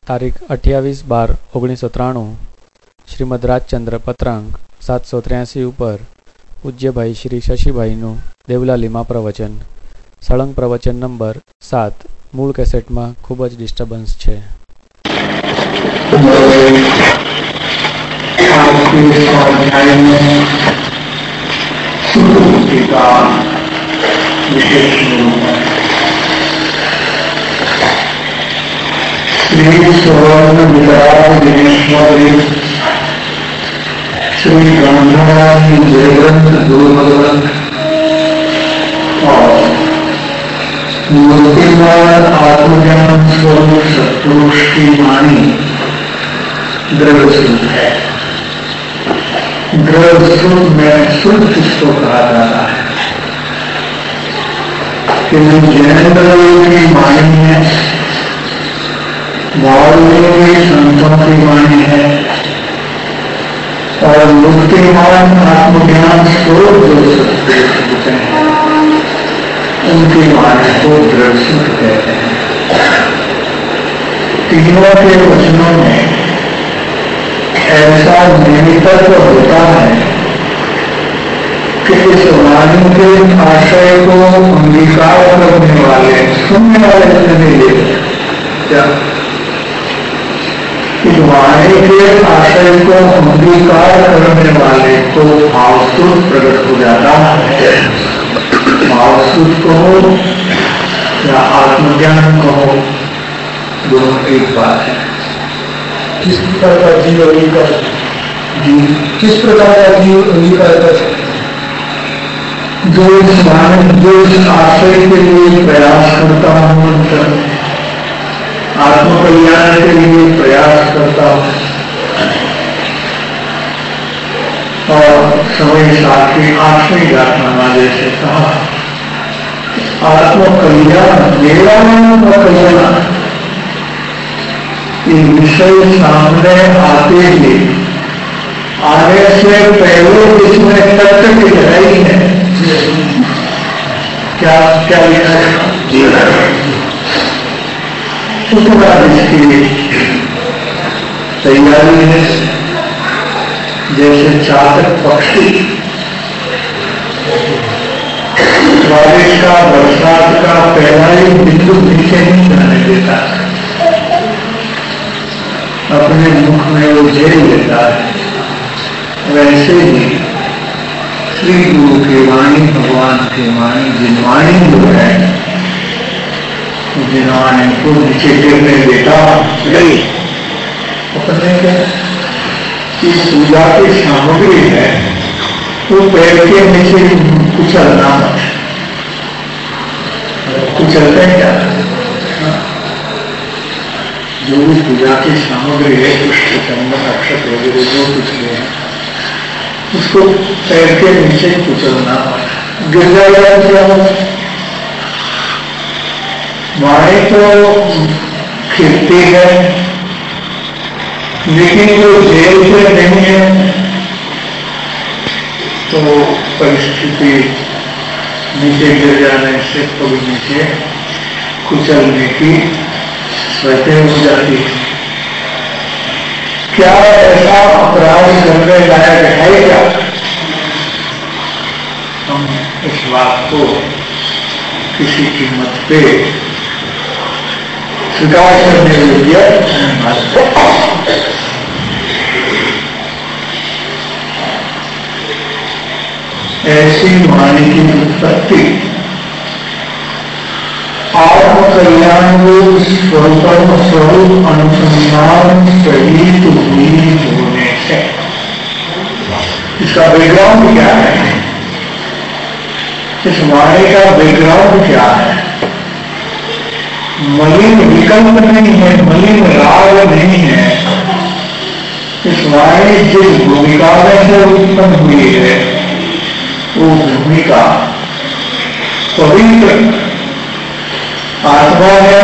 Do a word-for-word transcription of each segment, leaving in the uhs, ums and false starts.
તારીખ અઠ્યાવીસ બાર ઓગણીસો ત્રાણું શ્રીમદ રાજચંદ્ર પત્રાંક સાતસો ત્ર્યાસી ઉપર પૂજ્યભાઈ શ્રી શશીભાઈનું દેવલાલીમાં પ્રવચન સળંગ પ્રવચન નંબર સાત મૂળ કેસેટમાં ખૂબ જ ડિસ્ટર્બન્સ છે. श्री स्वर्ण विराट दिनेश्वरी श्री गंधारानी जयवंत गुरुभगवंत और मूर्तिमान आत्मज्ञान स्वरूप सत्पुरुष की वाणी द्रव्य स्वरूप है. द्रव्य स्वरूप में शुद्ध किसको कहा जाता है कि जैनेन्द्रों की वाणी है, वाल्मीकि संतों की वाणी है और मुक्तिमान आत्मज्ञान स्वरूप जो सत्पुरुष होते हैं उनकी वाणी को दृढ़ कहते हैं. तीनों के वचनों में ऐसा निमित्त होता है कि इस वाणी के आशय को अंगीकार करने वाले सुनने वाले नहीं क्या इस वाणी के आशय को अंगीकार करने वाले को भावसुत प्रकट हो जाता है. भावसुत कहो या आत्मज्ञान कहो, दोनों एक बात है. किस प्रकार का जीव अंगीकार जी किस प्रकार का जीव अंगीकार कर सकते हैं? जो इस वाणी जो इस आशय के लिए प्रयास करता हूँ, आत्म कल्याण के लिए प्रयास करता हूँ और समय साथी आठवीं गाथाना जैसे कहा आत्म कल्याण मेरा मन का कल्याण ये विषय सामने आते ही आने से पहले इसमें तत्व की लड़ाई है. क्या क्या लिखा है उसके बाद इसकी तैयारी है. जैसे चातक पक्षी बारिश का बरसात का पहला ही बिंदु नीचे नहीं जाने देता, अपने मुख में वो झेल लेता है. वैसे ही श्री गुरु की वाणी, भगवान की वाणी, जिनवाणी जो है जिन्होंने को नीचे गिरने देता नहीं. अपने की पूजा की सामग्री है वो पैर के नीचे कुचलना कुचलते क्या जो भी पूजा की सामग्री है पुष्प चंदन अक्षत वगैरह जो कुछ भी है उसको पैर के नीचे कुचलना गिर जाएगा. क्या वाणी तो खिलती है लेकिन जो जेल से नहीं है तो परिस्थिति नीचे गिर जाने से कभी नीचे कुचलने की स्वतः हो जाती है. क्या ऐसा अपराध करने लायक है क्या? हम इस बात को किसी कीमत पे स्वीकार करने योग्य ऐसी वाणी की उत्पत्ति आत्म कल्याण स्वरूप स्वरूप अनुसंधान सहित हुई होने से. इसका बैकग्राउंड क्या है? इस वाणी का बैकग्राउंड क्या है? मलिन विकल्प नहीं है, मलिन राग नहीं है. इस वाणी जिस भूमिका में से उत्पन्न हुई है वो भूमिका पवित्र आत्मा है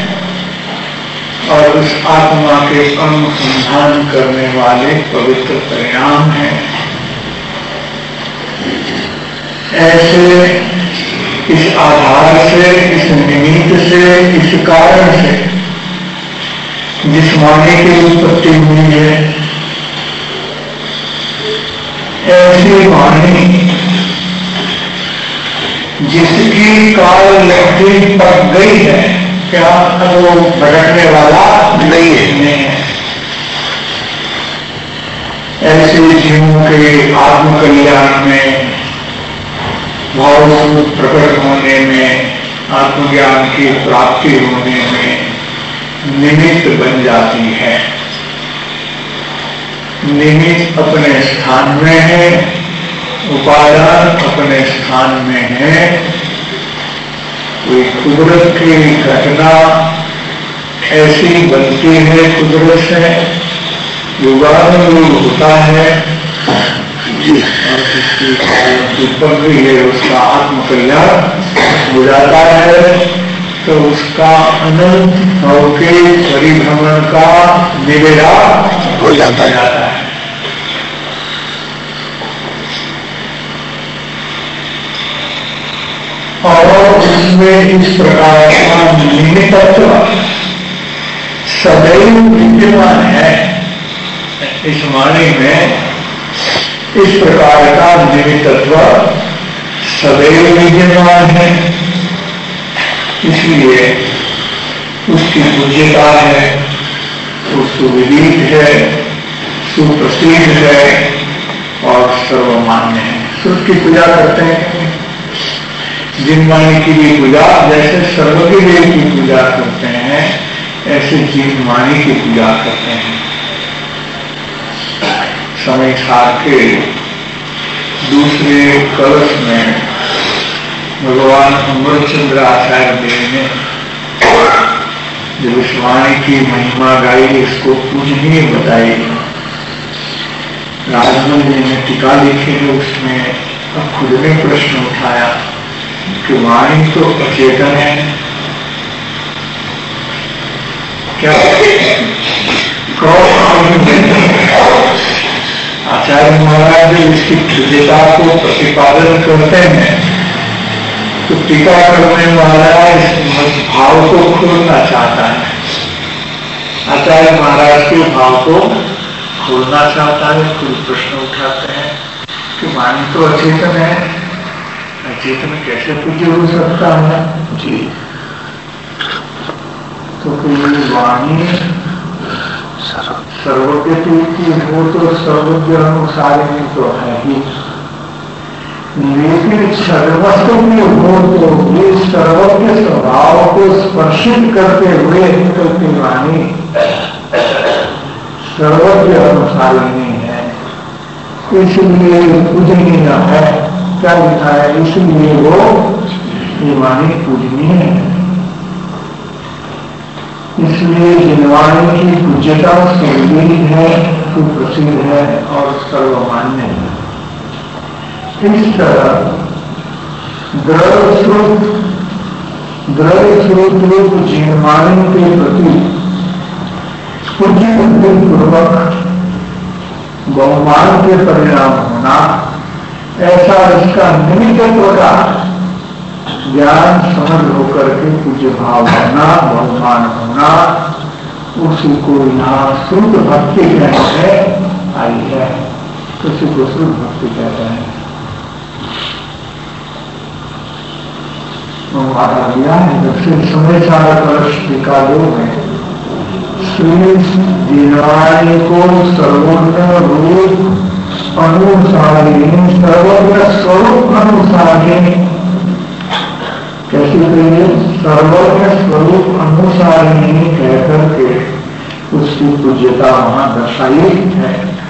और उस आत्मा के अनुसंधान करने वाले पवित्र परिणाम है. ऐसे इस आधार से, इस निमित्त से, इस कारण से जिस वाणी की उत्पत्ति हुई है, ऐसी वाणी जिसकी काल लकड़ी पक गई है, क्या वो भटकने वाला नहीं है। ऐसे जीवों के आत्मकल्याण में, भाव प्रकट होने में, आत्मज्ञान की प्राप्ति होने में निमित्त बन जाती है। निमित्त अपने स्थान में है, उपादान अपने स्थान में है। कोई कुदरत की घटना ऐसी बनती है, कुदरत से युगानुयुग होता है, और जिसकी उत्पत्ति है उसका आत्मकल्याण हो जाता है, तो उसका अनंत भाव के परिभ्रमण का निवेड़ा हो जाता है। और इसमें इस प्रकार का निमित्तत्व सदैव विद्यमान है। इस वाणी में इस प्रकार का निमित्तत्व सदैव विद्यमान है, इसलिए उसकी पूज्यता है, वो सुविदित है, सुप्रसिद्ध है और सर्वमान्य है। उसकी पूजा करते हैं। जिन वाणी की भी पूजा, जैसे सर्वज्ञ देव की पूजा करते हैं, ऐसे जिन वाणी की पूजा करते हैं। समय सार के दूसरे कलश में भगवान अमृतचंद्र आचार्य देव ने जब इस वाणी की महिमा गाई, इसको पूजनीय बताई, राजमल जी ने टीका लिखी है, उसमें अब खुद ने प्रश्न उठाया कि वाणी तो अचेतन है, क्या आचार्य महाराज जब इसकी तुल्यता को प्रतिपादन करते हैं तो टीका करने वाला इस भाव को खोलना चाहता है। आचार्य महाराज के भाव को खोलना चाहता है, कोई प्रश्न उठाते हैं कि वाणी तो अचेतन है, अचेतन कैसे पूज्य हो सकता है जी। तो कोई वाणी सर्वज्ञ की हो तो सर्वज्ञ अनुसारिणी तो है ही, लेकिन सर्वस्व में हो तो ये सर्वज्ञ स्वभाव को स्पर्शित करते हुए निकलती वाणी सर्वज्ञ अनुसारिणी है, इसलिए पूजनीय है। क्या लिखा है? इसलिए वो ये वाणी पूजनीय है। इसलिए जिन वाणी की पूज्यता सुविदित है, सुप्रसिद्ध है और सर्वमान्य है। इस तरह द्रव्य स्रोत द्रव्य स्रोत रूप जिन वाणी के प्रति पूज्य पूर्वक बहुमान के परिणाम होना, ऐसा इसका निमित्तत्व का ज्ञान समझ होकर के पूज्य भाव होना, बहुमान होना, उसी को यहाँ शुद्ध भक्ति कहते आई है। उसी को शुद्ध भक्ति कहते हैं। आधा दिया है दक्षिण समय सारा कलश निकालो में श्री दीनवाणी को सर्वज्ञ रूप अनुसारिणी, सर्वज्ञ स्वरूप अनुसारिणी, कैसे कहिए? सर्वज्ञ स्वरूप अनुसारिणी कहकर के उसकी पूज्यता वहां दर्शाई है।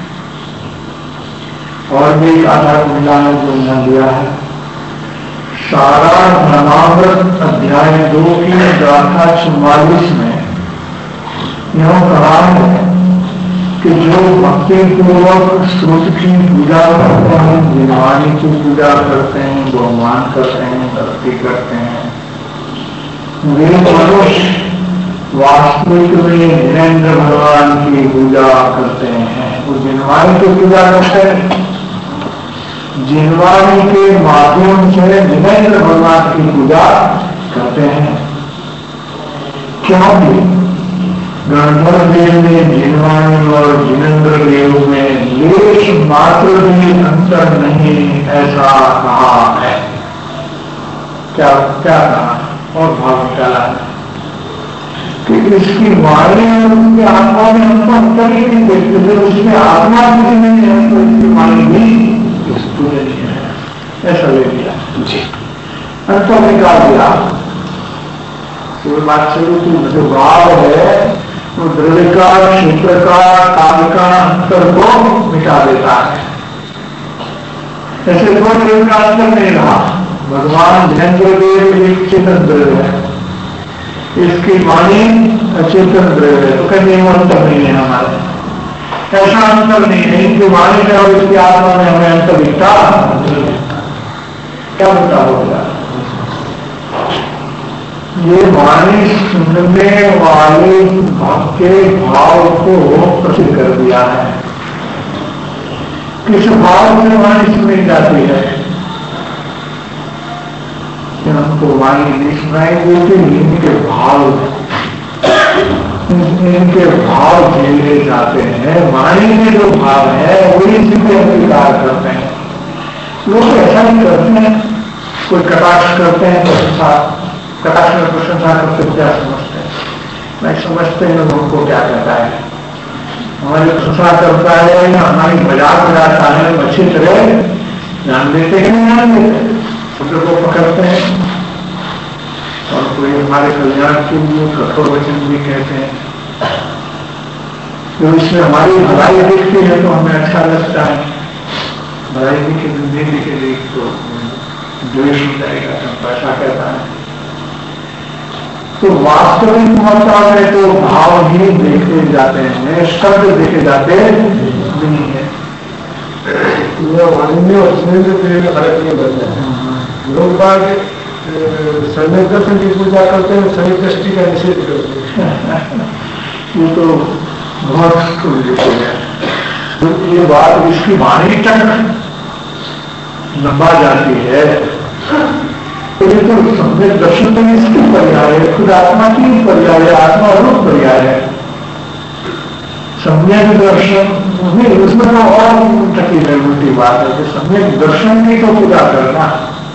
और भी एक आधा कुंडला ने जो न दिया है, सारा धर्मामृत अध्याय दो की गाथा चौवालीस में यह कहा है कि जो भक्ति पूर्वक स्रोत की पूजा करते हैं, जिनवाणी की पूजा करते हैं, बहुमान करते हैं, भक्ति करते हैं, वे मनुष्य वास्तविक में धीरेन्द्र भगवान की पूजा करते हैं। वो जिनवाणी की पूजा करते हैं, जिनवाणी के माध्यम से धीरेन्द्र भगवान की पूजा करते हैं। क्योंकि गणधर देव में जिनवाणी और जिनेन्द्र देव में लेश मात्र भी अंतर नहीं, ऐसा कहा है। क्या क्या कहा और भाव निकाला है कि इसकी वाणी और उसकी आत्मा में हमको अंतर ही नहीं देखते थे, उसमें आत्मा भी नहीं है तो इसकी वाणी भी स्थूल नहीं है, ऐसा ले लिया जी। अंतर निकाल दिया तो बात चलो कि जो भाव है वो द्रव्य का, क्षेत्र का, काल का अंतर को मिटा देता है। ऐसे कोई द्रव्य का अंतर नहीं रहा। भगवान जिनेन्द्र देव एक चेतन द्रव्य है, इसकी वाणी अचेतन द्रव्य है, तो कहीं अंतर नहीं है हमारे, ऐसा अंतर नहीं है। इनकी वाणी में और इसकी आत्मा में हमें अंतर दिखता क्या बता होगा। ये वाणी सुनने वाले भक्त के भाव को प्रसिद्ध कर दिया है। किस भाव से वाणी सुनी जाती है, हमको वाणी नहीं सुनाई देती, इनके भाव इनके भाव झेले जाते हैं। वाणी में जो भाव है वही सीधे अंगीकार करते हैं। लोग ऐसा नहीं करते हैं, कोई कटाक्ष करते हैं प्रशंसा, कटाक्ष में प्रशंसा करते क्या समझते हैं, नहीं समझते हैं लोगों को क्या कहता है। हमारी प्रशंसा करता है या हमारी मजाक उड़ाता है, अच्छी तरह ध्यान देते हैं नहीं ध्यान देते, शब्द को पकड़ते हैं और कोई हमारे कल्याण के लिए कठोर वचन भी कहते हैं। जो इसमें हमारी भलाई दिखती है तो हमें अच्छा लगता है, भलाई दिखे नहीं दिखे देख तो द्वेष हो जाएगा, तो ऐसा कहता है। तो वास्तविक महत्ता में तो भाव ही देखे जाते हैं, शब्द देखे जाते नहीं है। वाणी और जिनेन्द्र देव में फर्क नहीं बनता है। लोग बाग सम्यक दर्शन की पूजा करते हैं, सम्यक दृष्टि का निषेध करते हैं। ये तो बहुत है। तो ये बात इसकी वाणी तक लंबा जाती है, तो ये तो सम्यक दर्शन में इसकी पर्याय है, खुद आत्मा की पर्याय है, आत्मा रूप पर्याय है। सम्यक दर्शन उसमें तो और टकी है, उल्टी बात है कि सम्यक दर्शन की तो पूजा करना।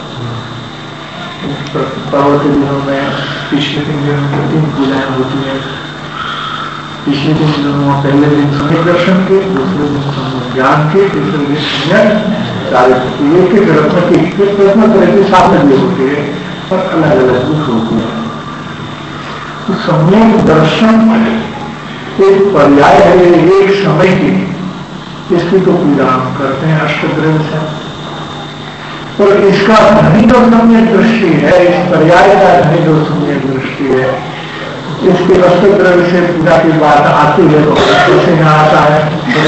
पर्व के दिनों में पिछले तीन दिनों में तीन पूजाएं होती है। पिछले तीन दिनों पहले दिन सम्यक दर्शन के, दूसरे दिन सम्यक ज्ञान के, तीसरे दिन सम्यक कार्य होती है। एक एक रत्न की प्रश्न तरह की साधन होती है और अलग अलग कुछ होती है। तो सम्यक दर्शन एक पर्याय है, एक समय की, इसकी तो पूजा हम करते हैं अष्टद्रव्य से। और इसका धनी जो सम्यक दृष्टि है, इस पर्याय का धनी जो सम्यक दृष्टि है, इसके अष्टद्रव्य से पूजा की बात आती है तो कैसे यहाँ आता है,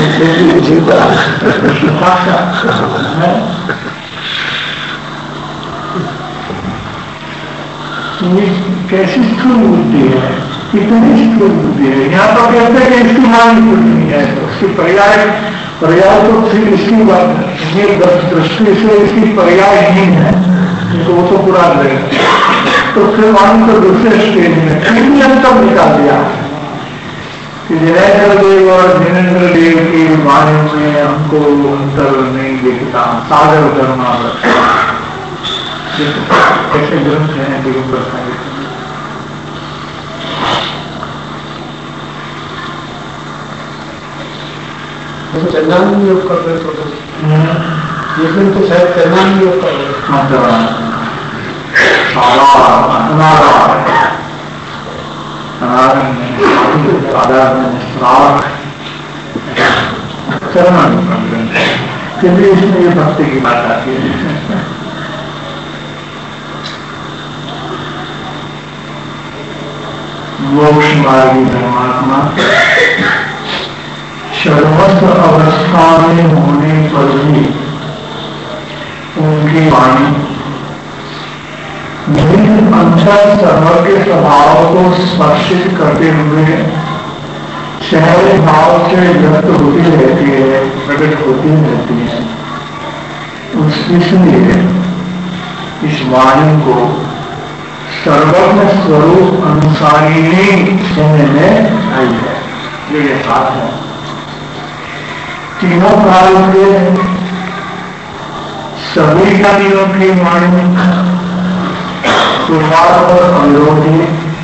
कैसी स्थूल बुद्धि है, कितनी स्थूल बुद्धि है। यहाँ तो कहते हैं कि इसकी वाणी कुछ नहीं है, तो उसकी पर्याय पर्याय तो फिर इसकी बात दृष्टि से इसकी पर्याय नहीं है, तो वो तो पूरा रहेगा। तो फिर वाणी को दूसरे स्टेज में फिर भी अंतर निकाल दिया कि जिनेन्द्र देव और जिनेन्द्र देव की वाणी में हमको अंतर नहीं दिखता। सागर करना ऐसे ग्रंथ हैं दिगंबर साहित्य में। चंदानी योग का तो शायद चंदानी योग का क्योंकि इसमें ये भक्ति की बात आती है। मोक्ष मार्गी परमात्मा सर्वस्व अवस्था में होने पर भी उनकी वाणी निम्न अंतर सर्वज्ञ स्वभाव को स्पर्शित करते हुए शहर भाव से व्यक्त होती रहती है, प्रकट होती रहती है। इसलिए इस वाणी को सर्वज्ञ स्वरूप अनुसारिणी समझ में आई है। ये बात है। तीनों काल के सभी ज्ञानियों की वाणी पूर्वार्थ और अविरोधी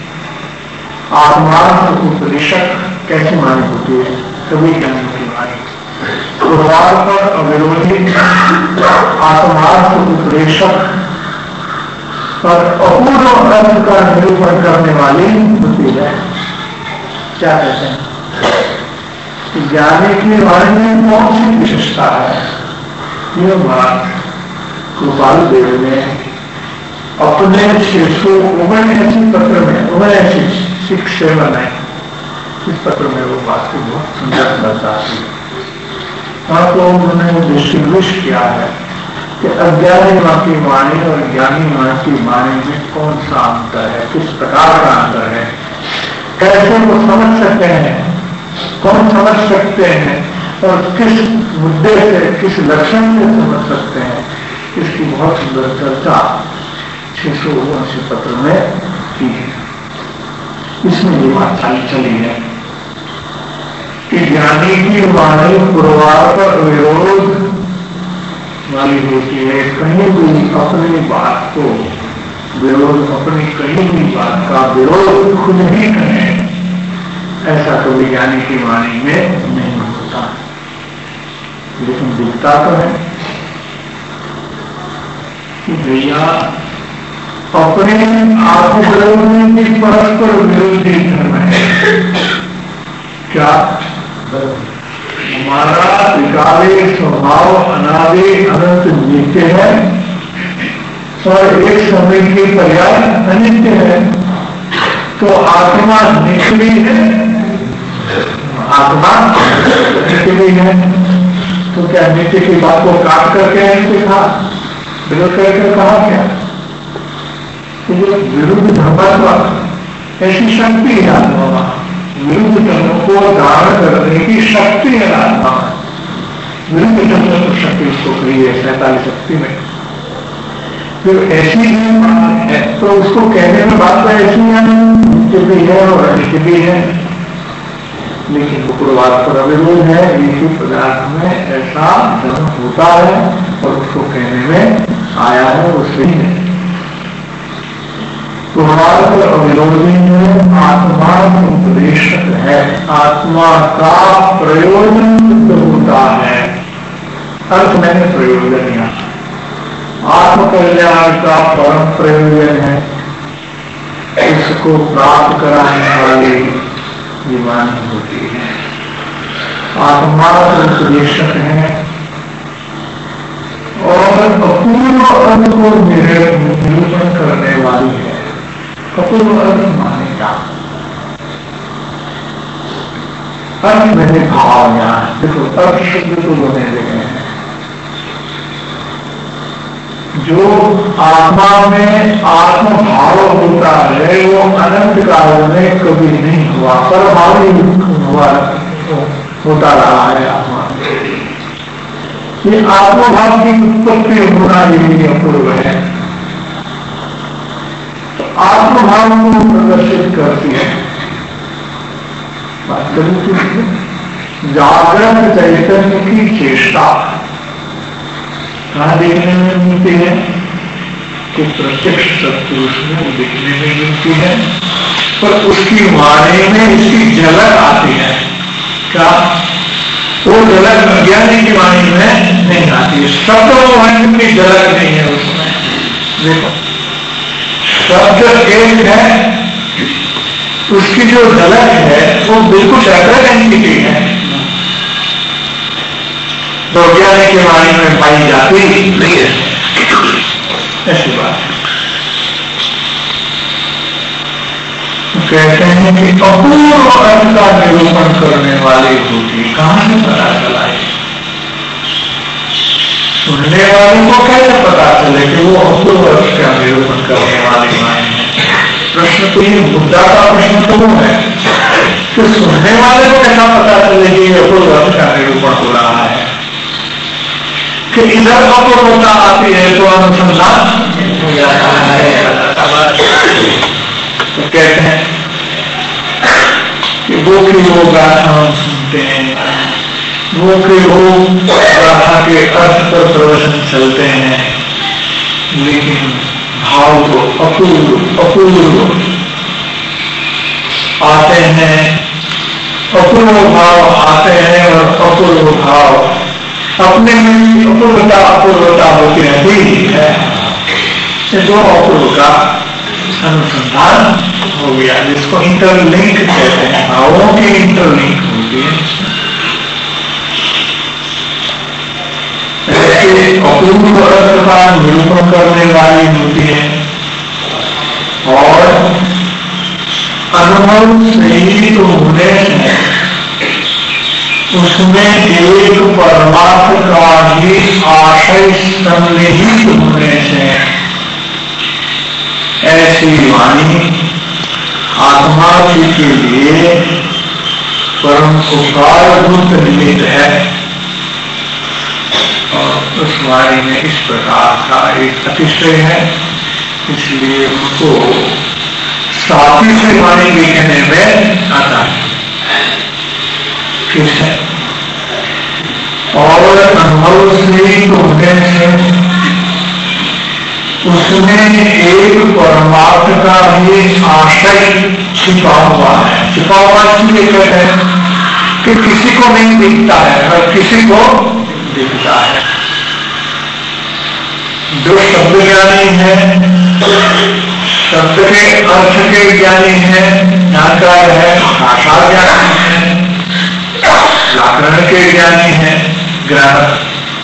आत्मार्थ उपदेशक कैसे मानी होती है? सभी ज्ञानियों की वाणी पूर्वार्थ और अविरोधी आत्मार्थ उपदेशक और अपूर्व अर्थ का निरूपण करने वाली होती है। क्या कहते हैं? ज्ञानी की वाणी में कौन सी विशेषता है? यह बात गोपाल देव ने अपने छह सौ उन्यासी पत्र में उन्यासी सिक्स सेवन है इस पत्र में वो बात को बहुत सुंदर बताती है। वहां तो उन्होंने डिस्टिंग्विश किया है कि अज्ञानी माँ की वाणी और ज्ञानी माँ की वाणी में कौन सा अंतर है, किस प्रकार का अंतर है, कैसे वो समझ सकते हैं, कौन समझ सकते हैं और किस मुद्दे से, किस लक्षण से समझ सकते हैं, इसकी बहुत सुंदर चर्चा छह सौ उन्यासी पत्र में की है। इसमें ये बात चली है कि ज्ञानी की वाणी पूर्वार्थ और विरोध वाली होती है। कहीं भी अपनी बात को विरोध, अपनी कहीं भी बात का विरोध खुद ही करें, ऐसा कभी ज्ञानी की वाणी में नहीं होता। लेकिन दिखता तो है कि भैया अपने आत्मविरोध में भी परस्पर विरोधी धर्म है। क्या? हमारा विकारे स्वभाव अनादि अनंत नित्य है और एक समय के पर्याय अनित्य है। तो आत्मा निकली है, आत्मा निकली है, तो क्या नित्य की बात को काट करके ऐसे कहा, विरोध करके कहा क्या? तो जो विरुद्ध धर्म ऐसी शक्ति है आत्मा, विरुद्ध धर्म को धारण करने की शक्ति है आत्मा। विरुद्ध धर्म शक्ति उसको कही है सैतालीस शक्ति में। फिर ऐसी भी बात है तो उसको कहने में बात तो ऐसी है, नित्य भी है और अनित्य भी है, लेकिन पूर्वार्थ पर अविरोध है। एक ही पदार्थ में ऐसा धर्म होता है और उसको कहने में आया है, वो सही है। पूर्वार्थ और अविरोधी में आत्मा उपदेशक है, आत्मा का प्रयोजन सिद्ध होता है। अर्थ मैंने प्रयोजन यहाँ आत्म कल्याण का परम प्रयोजन है, इसको प्राप्त कराने वाली जीवानी होती है। आत्मा उपदेशक है और अपूर्व अर्थ को निरूपण करने वाली है। अपूर्व अर्थ माने क्या? अर्थ मैंने भाव यहाँ देखो, अर्थ शब्द तो बने लगे हैं। जो आत्मा में आत्म भाव होता है वो अनंत काल में कभी नहीं हुआ, पर भाव ही हुआ होता रहा है आत्मा। ये आत्मभाव की उत्पत्ति होना यही अपूर्व है। आत्मभाव को प्रदर्शित करती है जागृत चैतन्य की चेष्टा। कहाँ देखने में मिलती है? कि प्रत्यक्ष सत्पुरुष में देखने में मिलती है, पर उसकी वाणी में इसकी झलक आती है। क्या? वो झलक अज्ञानी की वाणी में नहीं आती है। शब्द की झलक नहीं है उसमें। देखो, शब्द एक है, उसकी जो झलक है वो बिल्कुल सेपरेट एंटिटी है, तो ज्ञानी की वाणी में पाई जाती नहीं है। ऐसी बात कहते हैं कि अपूर्व अर्थ का निरूपण करने वाली होती। कहां से पता चला है? सुनने वाले को कैसे पता चले कि वो अपूर्व अर्थ का निरूपण करने वाली वाणी है? प्रश्न तो ये मुद्दा का प्रश्न तो वो है कि सुनने वाले को कैसा पता चले कि ये अपूर्व अर्थ का निरूपण हो रहा है? कि इधर अपूर्वता आती है तो अनुसंधान हो जाता है। तो कहते हैं कि वो की वो गाथा हम सुनते हैं, वो के वो गाथा के अर्थ पर प्रवचन चलते हैं, लेकिन भाव तो अपूर्व अपूर्व आते हैं, अपूर्व भाव आते हैं और अपूर्व भाव अपने में अपूर्वता अपूर्वता होती रहती है। ये दो अपूर्व का अनुसंधान हो गया, जिसको इंटरलिंक कहते हैं, भावों की इंटरलिंक होती है। ऐसे अपूर्व अर्थ का निरूपण करने वाली होती है और अनुभव सही तो होने से उसमें एक परमार्थ का ही आशय सम्मिलित होने से ऐसी वाणी आत्मा जी के लिए परम उपकारभूत निमित्त है। और उस वाणी में इस प्रकार का एक अतिशय है, इसलिए उनको साथी से वाणी लिखने में आता है। फिर है और अनुभव से होने से उसमें एक परमार्थ का ही आशय छिपा हुआ है। छिपा हुआ इसलिए कहते हैं कि किसी को नहीं दिखता है और किसी को दिखता है। जो शब्द ज्ञानी है, शब्द के अर्थ के ज्ञानी है, जानकार है, भाषा ज्ञानी है, व्याकरण के ज्ञानी है, ग्रामर,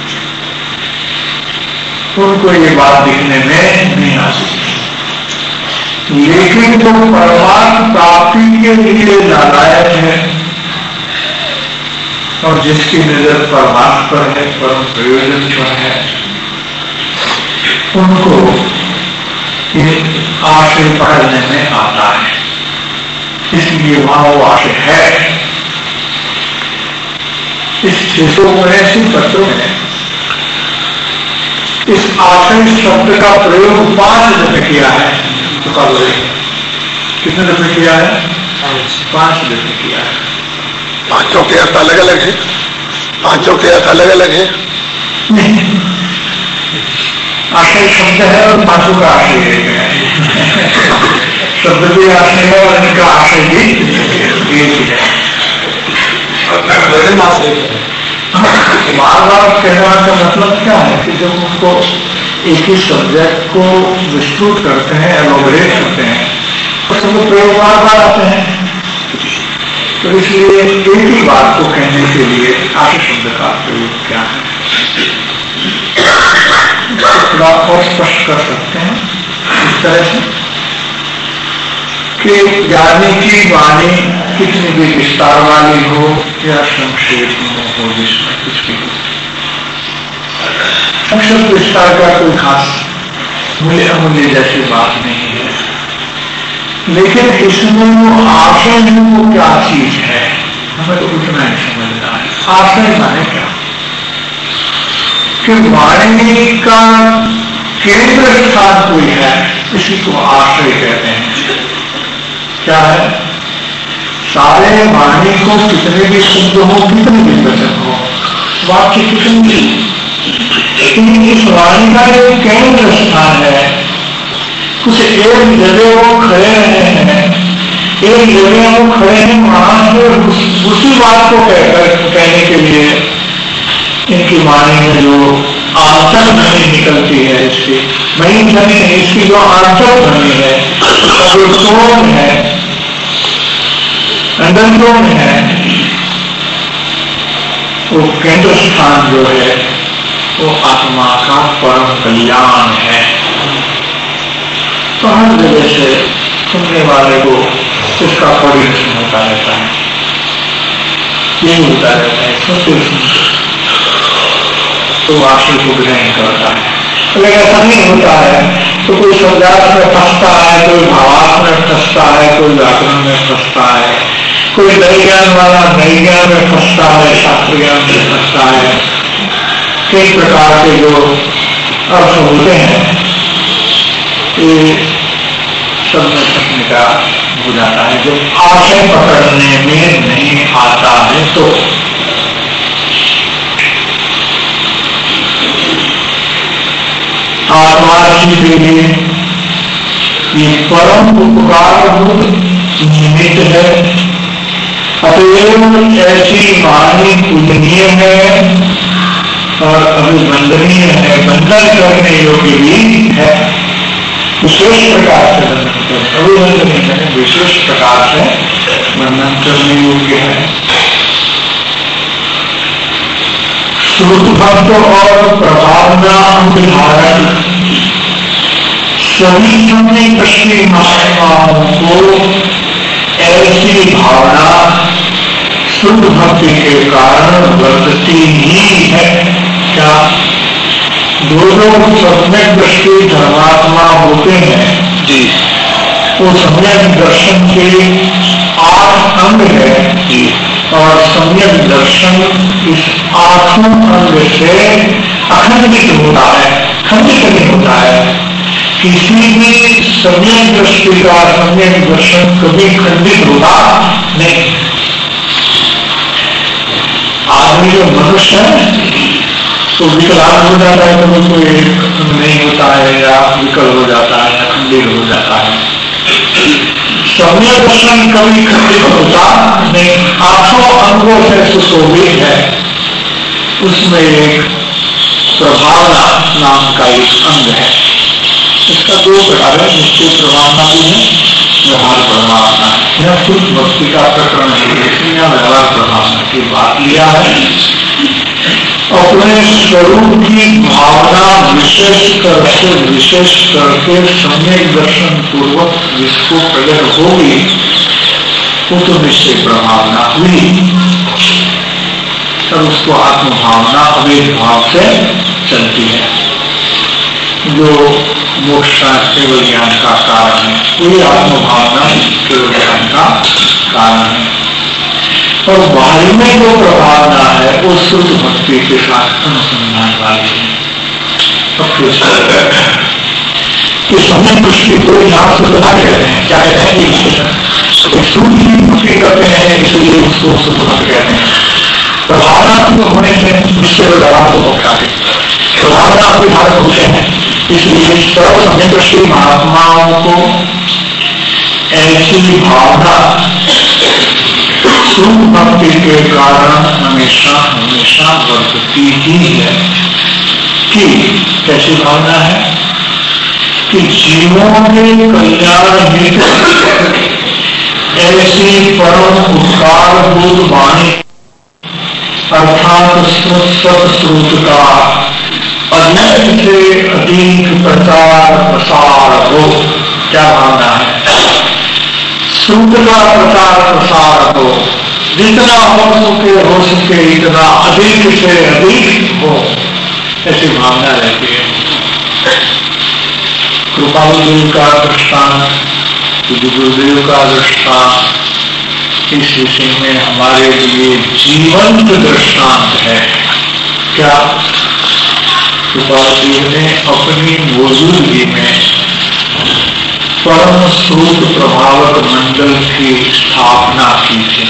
उनको ये बात दिखने में नहीं आ सकती। लेकिन जो परमार्थ प्राप्ति के लिए लायक है और जिसकी नजर परमार्थ पर है, परम प्रयोजन पर है, उनको ये आशय पढ़ने में आता है। इसलिए वहां वो आशय है। इस छह सौ उन्यासी पत्रों में इस आशय शब्द का प्रयोग पांच दफे किया है। तो कब कितने दफे किया है? पांच दफे किया है। पांचों के अर्थ अलग अलग है। पांचों के अर्थ अलग अलग है। नहीं, आशय शब्द है और पांचों का आशय है। शब्द भी आशय है और इनका आशय भी एक ही है। बार बार कहने का मतलब क्या है कि जब उनको एक ही सब्जेक्ट को विस्तृत करते हैं, एलोबरेट करते हैं, तो सब प्रयोग बार बार आते हैं। तो इसलिए एक ही बात को कहने के लिए आशय शब्द का प्रयोग क्या है, थोड़ा और स्पष्ट कर सकते हैं इस तरह से कि ज्ञानी की वाणी कितनी भी विस्तार वाली हो या संक्षेप हो, जिसमें कुछ भी हो, संक्षेप विस्तार का कोई खास मूल्य अमूल्य जैसी बात नहीं है। लेकिन इसमें वो आशय वो क्या चीज है, हमें तो उतना ही समझना है। आशय माने क्या कि वाणी का केंद्र स्थान कोई है, इसी को आशय कहते हैं। क्या है? सारे वाणी को कितने भी शब्द हो, कितने भी वचन हो, वाक्य कितने भी, लेकिन इस वाणी का एक केंद्र स्थान है। कुछ एक जगह वो खड़े रहे हैं, एक जगह वो खड़े हैं, वहां से उस, उसी बात को कहकर कहने के लिए इनकी वाणी में जो आंचल ध्वनि निकलती है, इसकी मई ध्वनि नहीं, इसकी जो आंचल ध्वनि है, जो टोन है, अंडरटोन है, वो केंद्र स्थान जो है वो आत्मा का परम कल्याण है। तो हर जगह से सुनने वाले को उसका परिवर्तन होता रहता है, ये होता रहता है, सुनते सुनते तो आशय को ग्रहण करता है। अगर ऐसा नहीं होता है तो कोई शब्दार्थ में फंसता है, कोई भावार्थ में फंसता है, कोई व्याकरण में फंसता है, कोई नई ज्ञान वाला नई ज्ञान में फंसता है, शास्त्र ज्ञान में फंसता है। कई प्रकार के जो अर्थ होते हैं, सब में थकने का हो जाता है। जो आशय पकड़ने में नहीं आता है तो आत्मा के लिए ये परम उपकारभूत निमित्त है, अतएव ऐसी वाणी पूजनीय है और अभिवंदनीय है, वंदन करने योग्य भी है। विशेष प्रकार से अभिवंदनीय है, विशेष प्रकार से वंदन करने योग्य है। श्रुत भक्त और प्रभावना अंगधारण सभी समय दृष्टि महात्माओं को ऐसी भावना शुद्ध भक्ति के कारण वर्तती ही है। क्या दो लोग सम्यक दृष्टि धर्मात्मा होते हैं जी, वो सम्यक दर्शन के आठ अंग है जी, और सम्यक दर्शन इस आठों अंग से अखंडित होता है, खंडित नहीं होता है। किसी भी सम्यक दृष्टि का सम्यक दर्शन कभी खंडित होता नहीं। आदमी जो मनुष्य है तो विकलांग हो जाता है, तो कोई नहीं होता है या विकल हो जाता है या खंडित हो जाता है। सम्यक दर्शन कभी खंडित होता नहीं, आठों अंगों से सुशोभित है। उसमें एक प्रभावना नाम का एक अंग है। इसका दो प्रकार है, निश्चित प्रभावना भी है, व्यवहार प्रभावना है। यह शुद्ध भक्ति का प्रकरण है, इसमें व्यवहार प्रभावना की बात लिया है। अपने स्वरूप की भावना विशेष कर से विशेष करके सम्यक दर्शन पूर्वक जिसको प्रकट होगी वो तो निश्चय प्रभावना हुई, तब उसको आत्मभावना अवैध भाव से चलती है, जो मोक्ष केवल ज्ञान का कारण है। वही आत्मभावना केवल ज्ञान का कारण है। और बाहरी में जो प्रभावना है वो शुद्ध भक्ति के साथ अनुसंधान वाली है। कि समय दृष्टि को यहाँ से बना कहते हैं, क्या कहते हैं, शुद्ध ही भक्ति करते हैं, इसलिए उसको शुद्ध भक्त कहते हैं। प्रभावना होने से निश्चय दबाव को पहुंचाते, प्रभावना अभिधारक होते हैं, इसलिए सर्व समय दृष्टि महात्माओं को ऐसी भावना शुद्ध भक्ति के कारण हमेशा हमेशा वर्तती ही है। कि कैसी भावना है कि जीवों के कल्याण हेतु ऐसी परम उपकारभूत वाणी अर्थात सत्स्रोत का अधिक से अधिक प्रचार प्रसार हो। क्या भावना है? शुद्ध का प्रचार प्रसार हो, जितना हो सके हो सके इतना अधिक से अधिक हो, ऐसी भावना रहती है। कृपालु देव का दृष्टांत, गुरुदेव का दृष्टांत इस विषय में हमारे लिए जीवंत दृष्टांत है। क्या कृपालु देव ने अपनी मौजूदगी में परम स्रोत प्रभावक मंडल की स्थापना की थी।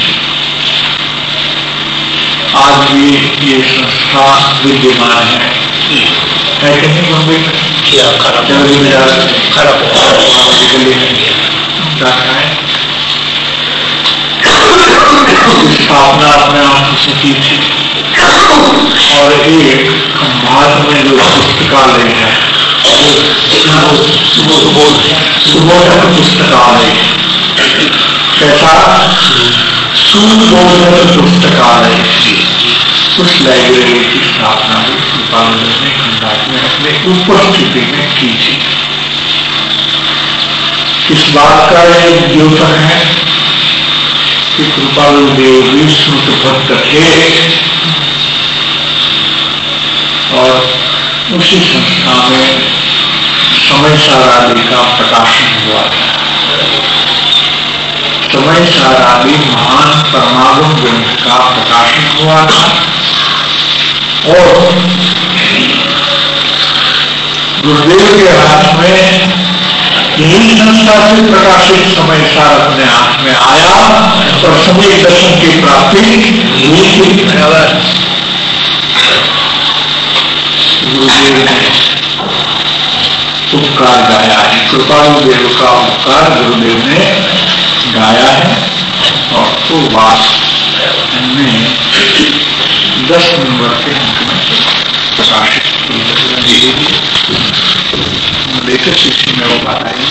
आज भी ये संस्था विद्यमान है, है कि नहीं? मुंबई में क्या खराब खराब स्थापना अपने आप से की थी। और एक खंभात में जो पुस्तकालय है, सुबोधन पुस्तकालय, कैसा सुबोधन पुस्तकालय, उस लाइब्रेरी की स्थापना भी कृपालु ने खंडात में अपने उपस्थिति में की थी। इस बात का एक द्योतक है कि कृपालु देव भी शुद्ध भक्त थे और उसी संस्था में समय सारादि का प्रकाशन हुआ था। समय सारादि महान परमागम ग्रंथ का प्रकाशन हुआ था और गुरुदेव के हाथ में यही संस्था से प्रकाशित समय सार अपने हाथ में आया और समय दर्शन की प्राप्ति गुरुदेव ने उपकार गाया है, कृपालु देव का उपकार गुरुदेव ने गाया है। और वो बात हमने दस नंबर के अंक में प्रकाशित की लेटेस्ट इसी में वो बात आई।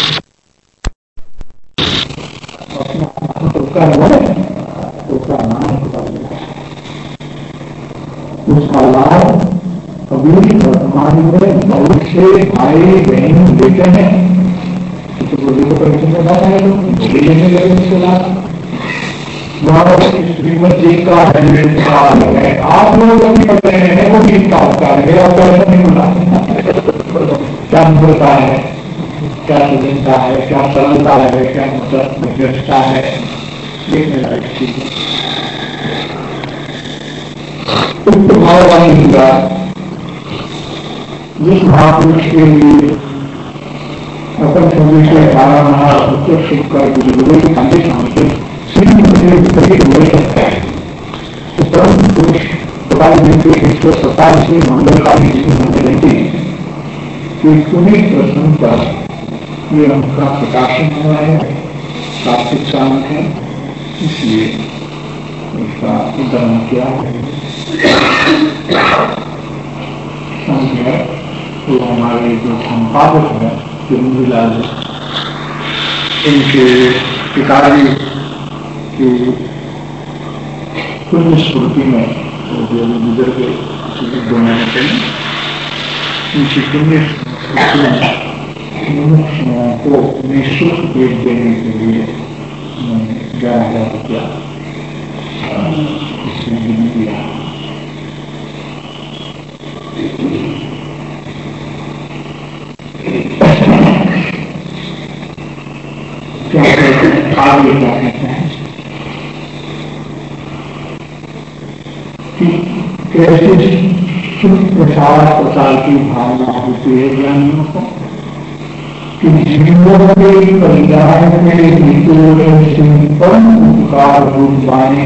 उसका लाभ अभी वर्तमान में बहुत से भाई बहन बेटे हैं, तो बोली को परिचय में बात आए तो लेने लगे उसके लाभ। वहाँ श्रीमद जी का हंड्रेड साल है, आप लोग अभी पढ़ रहे हैं वो भी इसका उपकार है, आपको ऐसा नहीं मिला। क्या मधुरता है, क्या सुगंधता है, क्या सरलता है, क्या मध्यस्थता है, देखने लायक चीज है। उक्त भाववानी होगा जिस महापुरुष के लिए अपन सभी से धारणा उत्तर शुभ कर गुरु के खाते सामने हो सकता है। तो परम पुरुष ईश्वर सत्ता से मंगलकारी रहती है कि तुम्हें प्रसन्न पर ये उनका प्रकाशन हुआ है, कार्तिक शाम है, इसलिए उसका उदाहरण किया है। तो हमारे जो संपादक है चंद्रलाल, इनके पिताजी की पुण्य स्मृति में जो गुजर के दो महीने पहले उनकी पुण्य मनुष्यों को निःशुल्क भेंट देने के लिए ग्यारह हजार रुपया इसमें दिया। क्या कहते हैं आगे क्या कहते हैं कि कैसे शुद्ध प्रसार प्रसार की भावना होती है ज्ञानियों को कि जीवों के कल्याण के हेतु परम उपकार रूप वाणी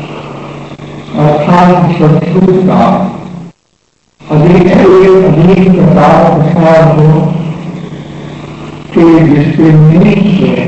अर्थात शत्रु का अधिक से अधिक प्रसार प्रसार हो कि जिसके निमित्त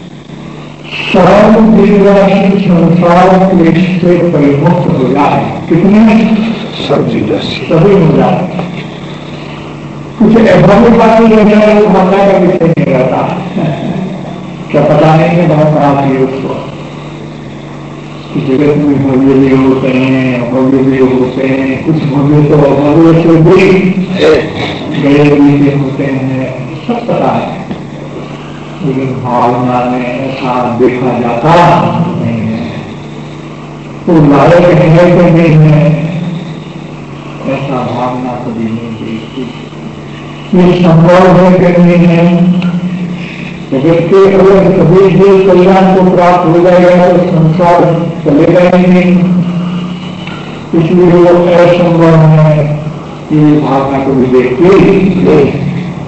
सर्व जीवराशि संसार क्लेश से परिमुक्त हो जाए। कितने सब सभी हो जाए। कुछ ऐसी बात नहीं है वो भावना का विषय नहीं रहता। क्या पता नहीं है बहुत खराब थी उसको कि जगत में भव्य भी होते हैं, भव्य भी होते हैं, कुछ भव्य तो भव्य से भी गए भी होते हैं, सब पता है। लेकिन भावना में ऐसा देखा जाता नहीं है, तो लायक है कि नहीं है, ऐसा भावना कभी नहीं देखती। ये संभव है कि नहीं है, जगत के अगर कभी भी कल्याण को प्राप्त हो जाएगा तो संसार चलेगा ही नहीं, इसलिए वो असंभव है ये भावना कभी देखती नहीं।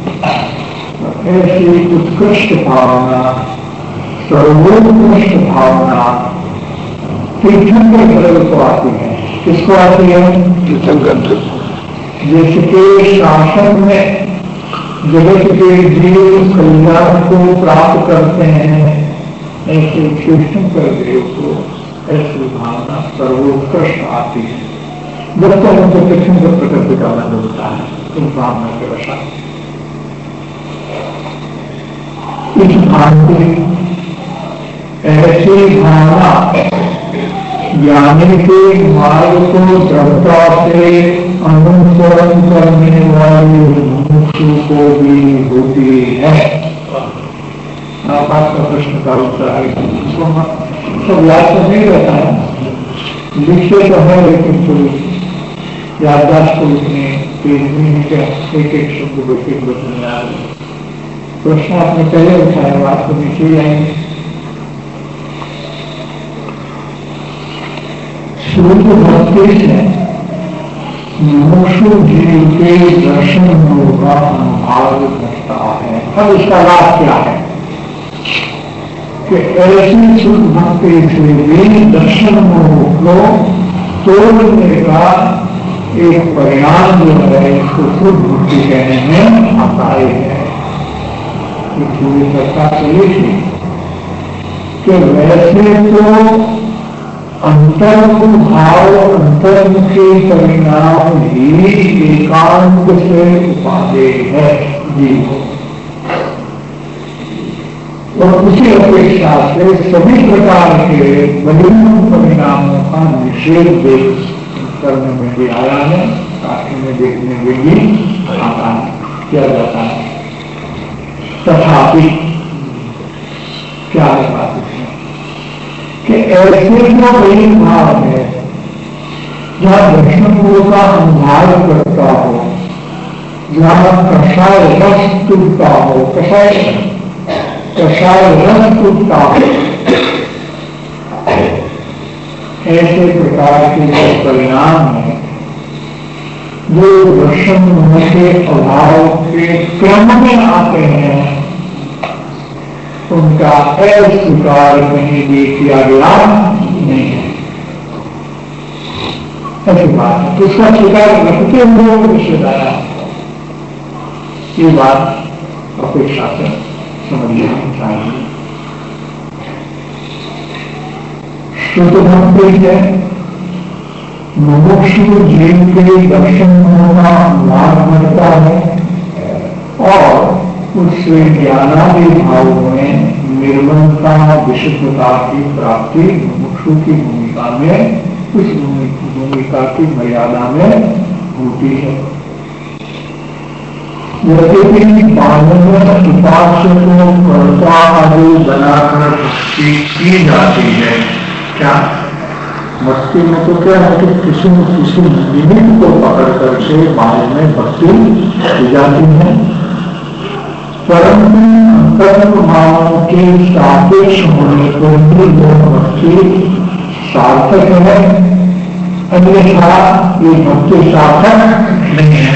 ऐसी उत्कृष्ट भावना, सर्वोत्कृष्ट भावना तीर्थंकर भरल को आती है। किसको आती है? तीर्थंकर। जिसके शासन में जगत के जीव कल्याण को प्राप्त करते हैं, ऐसे तीर्थंकर देव को ऐसी भावना सर्वोत्कृष्ट आती है। जब तक उनको तीर्थंकर प्रकृति का बंद होता है उस भावना के वशात इस भांति ऐसी भावना ज्ञानी के मार्ग को दृढ़ता से अनुसरण करने वाले मनुष्य को भी होती है। आपका प्रश्न का उत्तर है सब याद तो नहीं रहता है, लिखे तो है लेकिन थोड़ी याददाश्त को लिखने एक एक शब्द को एक बचने आ रही। प्रश्न आपने पहले उठाया, बात को नीचे आएंगे। शुरू भक्ति से मुमुक्षु जीव के दर्शन का अनुभाव करता है। अब इसका लाभ क्या है कि ऐसी शुद्ध भक्ति से भी दर्शन मोह को तोड़ने का एक परिणाम जो है इसको शुद्ध भक्ति कहने में आता है। पूरी चर्चा चली थी कि वैसे तो अंतर्मुख भाव अंतर्मुखी परिणाम ही एकांत से उपादेय है जीव, और उसी अपेक्षा से सभी प्रकार के बलिदान परिणामों का निषेध देख करने में भी आया है, काफी में देखने में भी आता है, किया जाता है। तथापि क्या है बात इसमें कि ऐसे जो वही भाव है जहाँ दर्शन गुरु का अनुभाव करता हो, जहाँ कषाय रस टूटता हो, कषाय कषाय रस टूटता हो, ऐसे प्रकार के जो परिणाम है जो दर्शन के अभाव के क्रम में आते हैं उनका अस्वीकार कहीं भी किया गया नहीं है। ऐसी बात है, उसका स्वीकार रखते हुए निषेध आया, ये बात अपेक्षा से समझ लेनी चाहिए। शुद्ध भक्ति है मुमुक्षु जीव के दर्शन का अनुवाद करता है और उससे ज्ञानादि भाव में निर्मलता विशुद्धता की प्राप्ति मुमुक्षु की भूमिका में, उस भूमिका की मर्यादा में होती है। यद्यपि बालक उपासकों कर्ता आदि बनाकर भक्ति की जाती है, क्या भक्ति में तो क्या है कि किसी न किसी निमित्त को पकड़ करके बाद में भक्ति की जाती है, परंतु कर्म भावों के सापेक्ष होने पर भी यह भक्ति सार्थक है, अन्यथा ये भक्ति सार्थक नहीं है।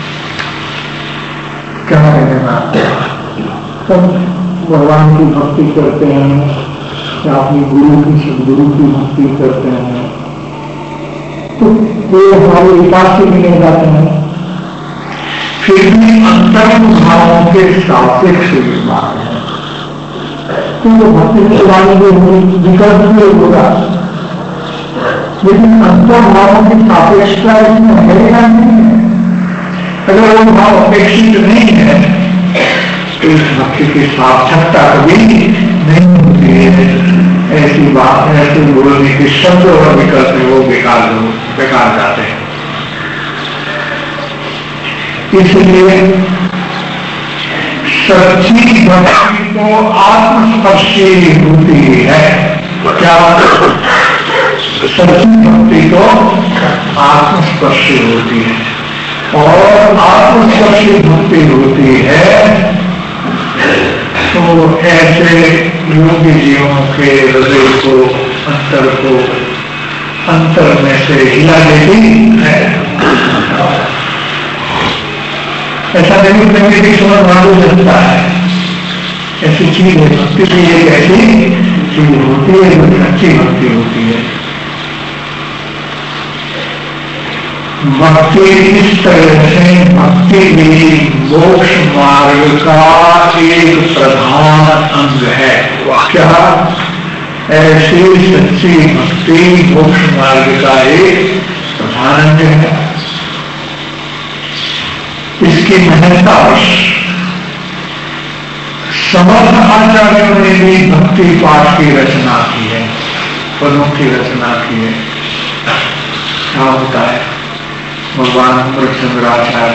क्या कहने में सब भगवान की भक्ति करते हैं या अपनी गुरु की सदगुरु की भक्ति करते हैं तो वो हमारे विकास से मिले जाते हैं, फिर भी अंतरंग भावों के सापेक्ष बात है तो वो भक्ति के वाले जो विकल्प भी होगा, लेकिन अंतर भावों की सापेक्षता इसमें है या नहीं है। अगर वो भाव अपेक्षित नहीं है तो इस भक्ति की सार्थकता कभी नहीं होती है। ऐसी बात है तो बोलने के शब्द और विकल्प वो बेकार बेकार जाते हैं। इसलिए सच्ची भक्ति तो आत्मस्पर्शी होती है। क्या सच्ची भक्ति तो आत्मस्पर्शी होती है और आत्मस्पर्शी भक्ति होती है तो ऐसे योगी जीवों के हृदय को अंतर को अंतर में से हिला देती है। ऐसा नहीं करने की समझ मालूम रहता है, ऐसी चीज है भक्ति की एक ऐसी चीज होती है जो सच्ची भक्ति होती है। भक्ति इस तरह से भक्ति भी मोक्ष मार्ग का एक प्रधान अंग है। क्या ऐसी सच्ची भक्ति मोक्ष मार्ग का एक प्रधान अंग है। इसकी महत्ता समर्थ आचार्यों ने भी भक्ति पाठ की रचना की है, पदों की रचना की है। क्या होता है भगवान अमृतचंद्राचार्य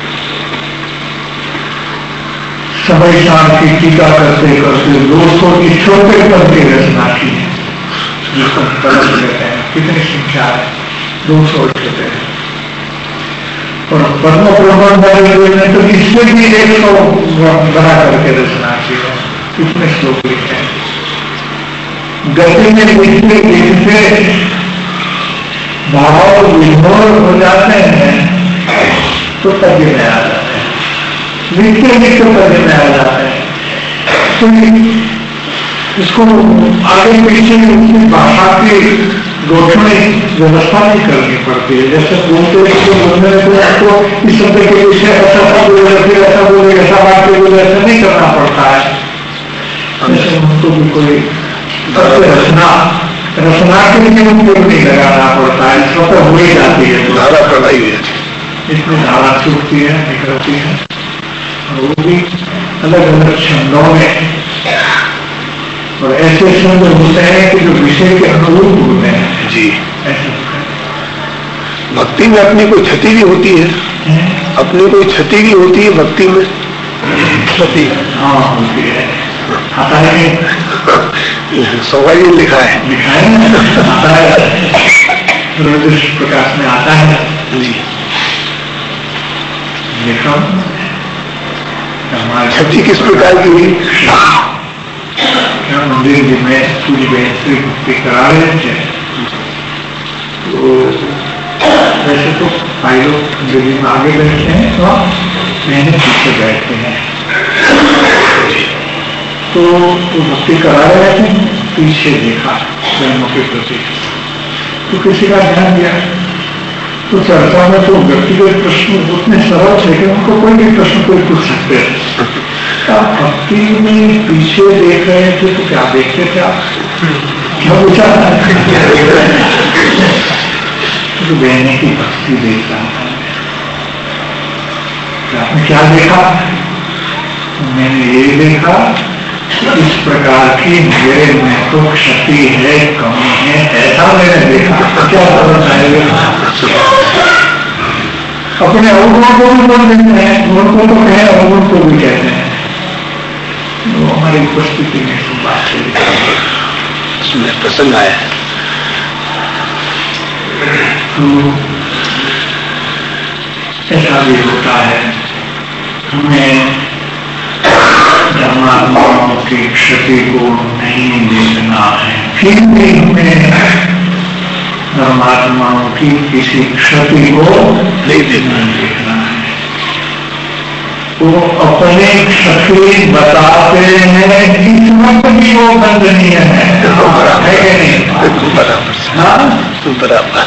समय साल की टीका करते करते दो सौ की छोटे पद की रचना की है, जिसको तरस लेते हैं। कितनी संख्या है? दो सौ छोटे हैं। और पद्म प्रबंध ने तो इससे भी एक सौ बना करके रचना की है। कितने श्लोक लिखे हैं? गति में लिखते लिखते भाव विभोर हो जाते हैं तो पद्य में आ जाते हैं, लिखते लिखते पद्य में आ जाते हैं। तो इसको आगे पीछे उसकी भाषा की गोठनी व्यवस्था नहीं करनी पड़ती है। जैसे बोलते बोलने को आपको इस शब्द के विषय ऐसा बोले, फिर ऐसा बोले, ऐसा वाक्य बोले, ऐसा नहीं करना पड़ता है। जैसे उनको भी कोई रचना रचना के लिए उनको नहीं लगाना पड़ता है, स्वतः हो ही जाती है, धारा प्रणाई हुई है, इसमें धारा छूटती है, निकलती है, और वो भी अलग अलग छंदों में, और ऐसे शब्द होते हैं कि जो विषय के अनुरूप होते हैं जी। ऐसे भक्ति में अपनी कोई क्षति भी होती है, अपनी कोई क्षति भी होती है भक्ति में, क्षति हाँ होती है, आता है सवाल लिखा है, लिखा है आता है, रोज प्रकाश में आता है जी। लिखा क्षति किस प्रकार की हुई? मंदिर में पूरी बहन श्री भक्ति करा रहे थे, तो वैसे तो भाई लोग दिल्ली में आगे बैठते हैं, तो बहने पीछे बैठते हैं। तो वो भक्ति करा रहे थे, पीछे देखा बहनों के प्रति, तो किसी का ध्यान दिया। तो चर्चा में तो व्यक्तिगत प्रश्न उतने सरल थे कि उनको कोई भी प्रश्न कोई पूछ सकते हैं। भक्ति में पीछे देख रहे थे तो क्या देखते थे आप? क्या पूछा? तो बहने की भक्ति देख रहा था। आपने क्या देखा? मैंने ये देखा इस प्रकार की मेरे में तो क्षति है, कमी है, ऐसा मैंने देखा। क्या समझ आएगा? अपने अवगुणों को भी बोल देते हैं, गुण को तो कहे, अवगुण को भी कहते हैं। वो हमारी उपस्थिति में सब बात इसमें प्रसंग आया है। तो ऐसा भी होता है, हमें धर्मात्माओं की क्षति को नहीं देखना है, फिर भी हमें धर्मात्माओं की किसी क्षति को नहीं देखना है। वो अपने क्षति बताते हैं, इस वक्त भी वो बंदनीय है, है कि नहीं? बराबर बराबर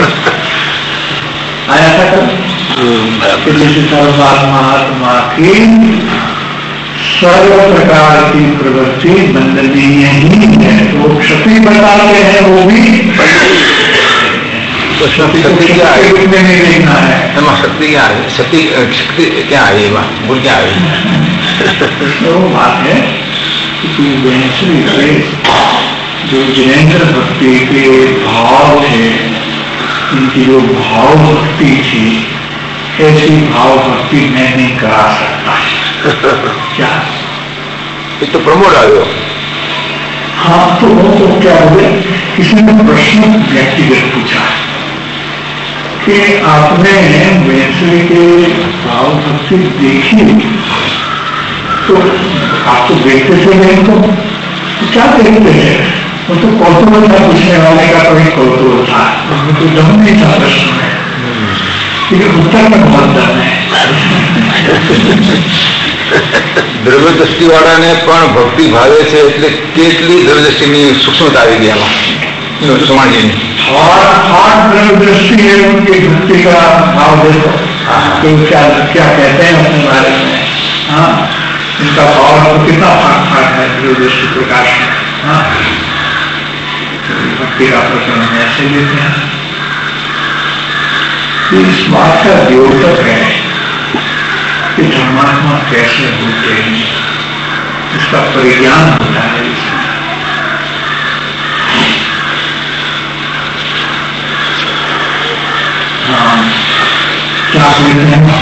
आया था कल किसी सर्वात्मा की सर्व प्रकार की प्रवृत्ति बंदनीय ही है, तो क्षति बताते हैं वो भी तो शक्ति क्या है? रूप में नहीं देखना है। शक्ति क्या है? शक्ति शक्ति क्या है? ये बात गुण क्या है? तो बात है कि जो जिनेन्द्र भक्ति के भाव थे, इनकी जो भाव भक्ति थी, ऐसी भाव भक्ति मैं नहीं करा सकता। क्या? ये तो प्रमोद आ गया। हाँ, तो वो तो क्या हुए, किसी ने प्रश्न व्यक्तिगत पूछा कि आपने वैसे के भाव भक्ति देखी, तो आप तो देखते थे नहीं, तो क्या देखते थे? वो तो कौतूहल था, पूछने वाले का कोई कौतूहल था, उसमें कोई दम नहीं था प्रश्न में, लेकिन उत्तर में बहुत दम है। દ્રવ્ય દ્રષ્ટિ વાળાને પણ ભક્તિ ભાવે છે, એટલે કેટલી દ્રવ્ય દ્રષ્ટિની સૂક્ષ્મતા આવી ગઈ આમાં સમાજની। और हार्ट द्रव्य दृष्टि है उनकी भक्ति का भाव देखो, तो क्या क्या कहते हैं अपने बारे में। हाँ, इनका भाव तो कितना फाक फाक है द्रव्य दृष्टि प्रकाश में। हाँ, भक्ति का प्रकरण ऐसे लेते हैं, इस बात का द्योतक है कि धर्मात्मा कैसे होते हैं, इसका परिज्ञान होता है। हाँ, क्या कहते हैं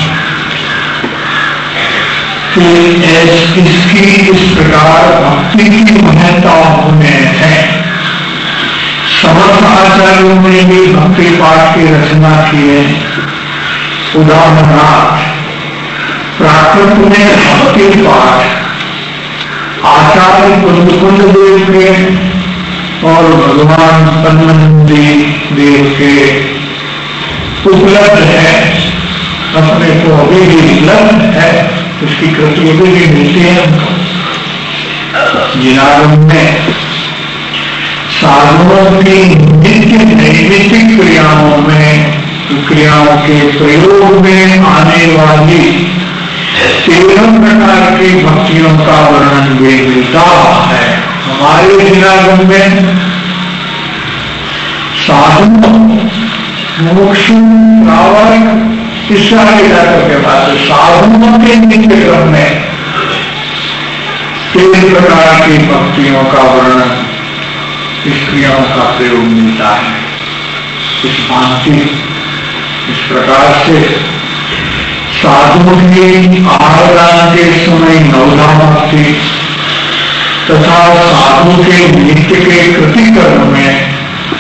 कि इसकी इस प्रकार भक्ति की महत्ता होने है। समर्थ आचार्यों ने भी भक्ति पाठ की रचना की है। उदाहरणार्थ प्राकृत में भक्ति पाठ आचार्य कुंद कुंद देव के और भगवान पद्मनंदी देव के उपलब्ध है, अपने को अभी भी उपलब्ध है, उसकी कृति अभी भी मिलती है हमको। जिनागम में साधुओं की नित्य नैमित्तिक क्रियाओं में, क्रियाओं के प्रयोग में आने वाली तेरह प्रकार की भक्तियों का वर्णन भी मिलता है। हमारे जिनागम में साधु मोक्ष प्रावण इस सारे जाकर के बाद साधुओं के नित्य क्रम में तेरह प्रकार की भक्तियों का वर्णन, इस क्रियाओं का प्रयोग मिलता है। इस भांति इस प्रकार से साधु की आराधना के समय नवधा भक्ति तथा साधु के नित्य के कृतिकर्म में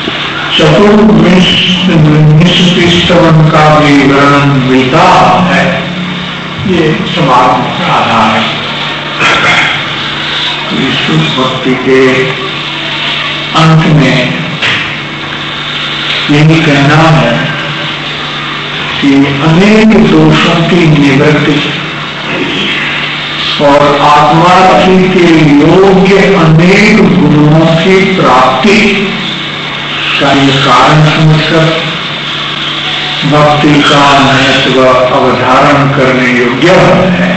चतुर्विंशतिस्तवन का भी वर्णन मिलता है। ये समाज का आधार है। विष्णु भक्ति के अंत में यही कहना है कि अनेक दोषों की निवृत्ति और आत्मा के योग्य अनेक गुणों की प्राप्ति का ये कारण समझकर भक्ति का महत्व अवधारण करने योग्य है।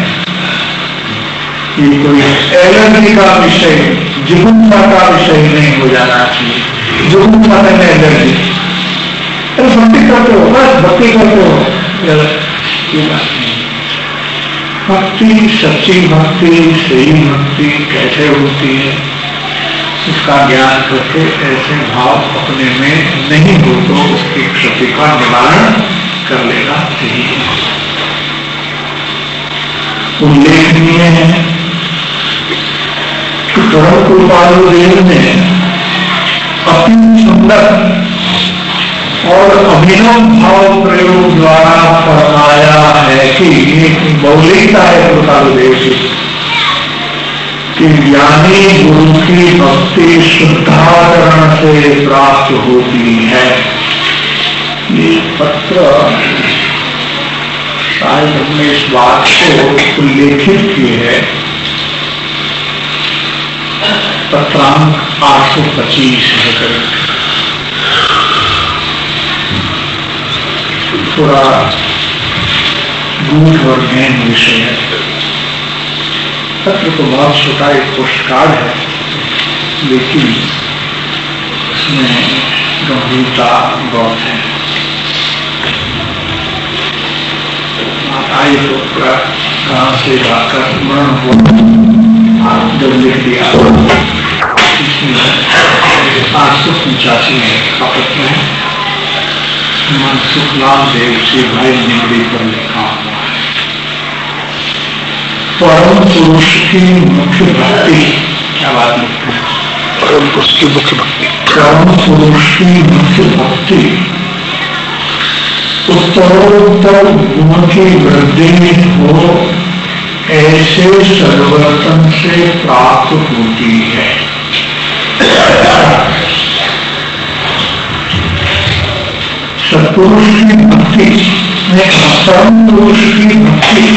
ये कोई एलर्जी का विषय, जिगुप्सा का विषय नहीं हो जाना चाहिए। जिगुप्सा में एलर्जी, अरे भक्ति करते हो, बस भक्ति करते हो, ये बात नहीं। भक्ति, सच्ची भक्ति, सही भक्ति कैसे होती है, इसका ज्ञान करके ऐसे भाव अपने में नहीं हो तो उसकी क्षति का निवारण कर लेना चाहिए। उल्लेखनीय है कि परम कृपालु देव ने अति सुंदर और अभिनव भाव प्रयोग द्वारा फरमाया है कि मौलिकता है कृपालु देव की कि ज्ञानी गुरु की भक्ति शुद्धाकरण से प्राप्त होती है। ये पत्र शायद हमने इस बात को उल्लेखित की है। पत्रांक आठ सौ पच्चीस है। थोड़ा गूढ़ और गहन विषय है। पत्र तो बहुत छोटा एक पोस्टकार्ड है, लेकिन उसमें गंभीरता बहुत है। आइए तो कहाँ से जाकर स्मरण हुआ जब लिख दिया। आठ सौ पंचासी में का पत्र है, श्रीमान सुखलाल देव श्री भाई निगड़ी पर लिखा हुआ है। परम पुरुष की मुख्य भक्ति, क्या बात लिखते हैं? परम पुरुष की मुख्य भक्ति, परम पुरुष की मुख्य भक्ति उत्तरोत्तर गुण की वृद्धि हो ऐसे सर्वतन से प्राप्त होती है। सत्पुरुष की भक्ति में परम पुरुष की भक्ति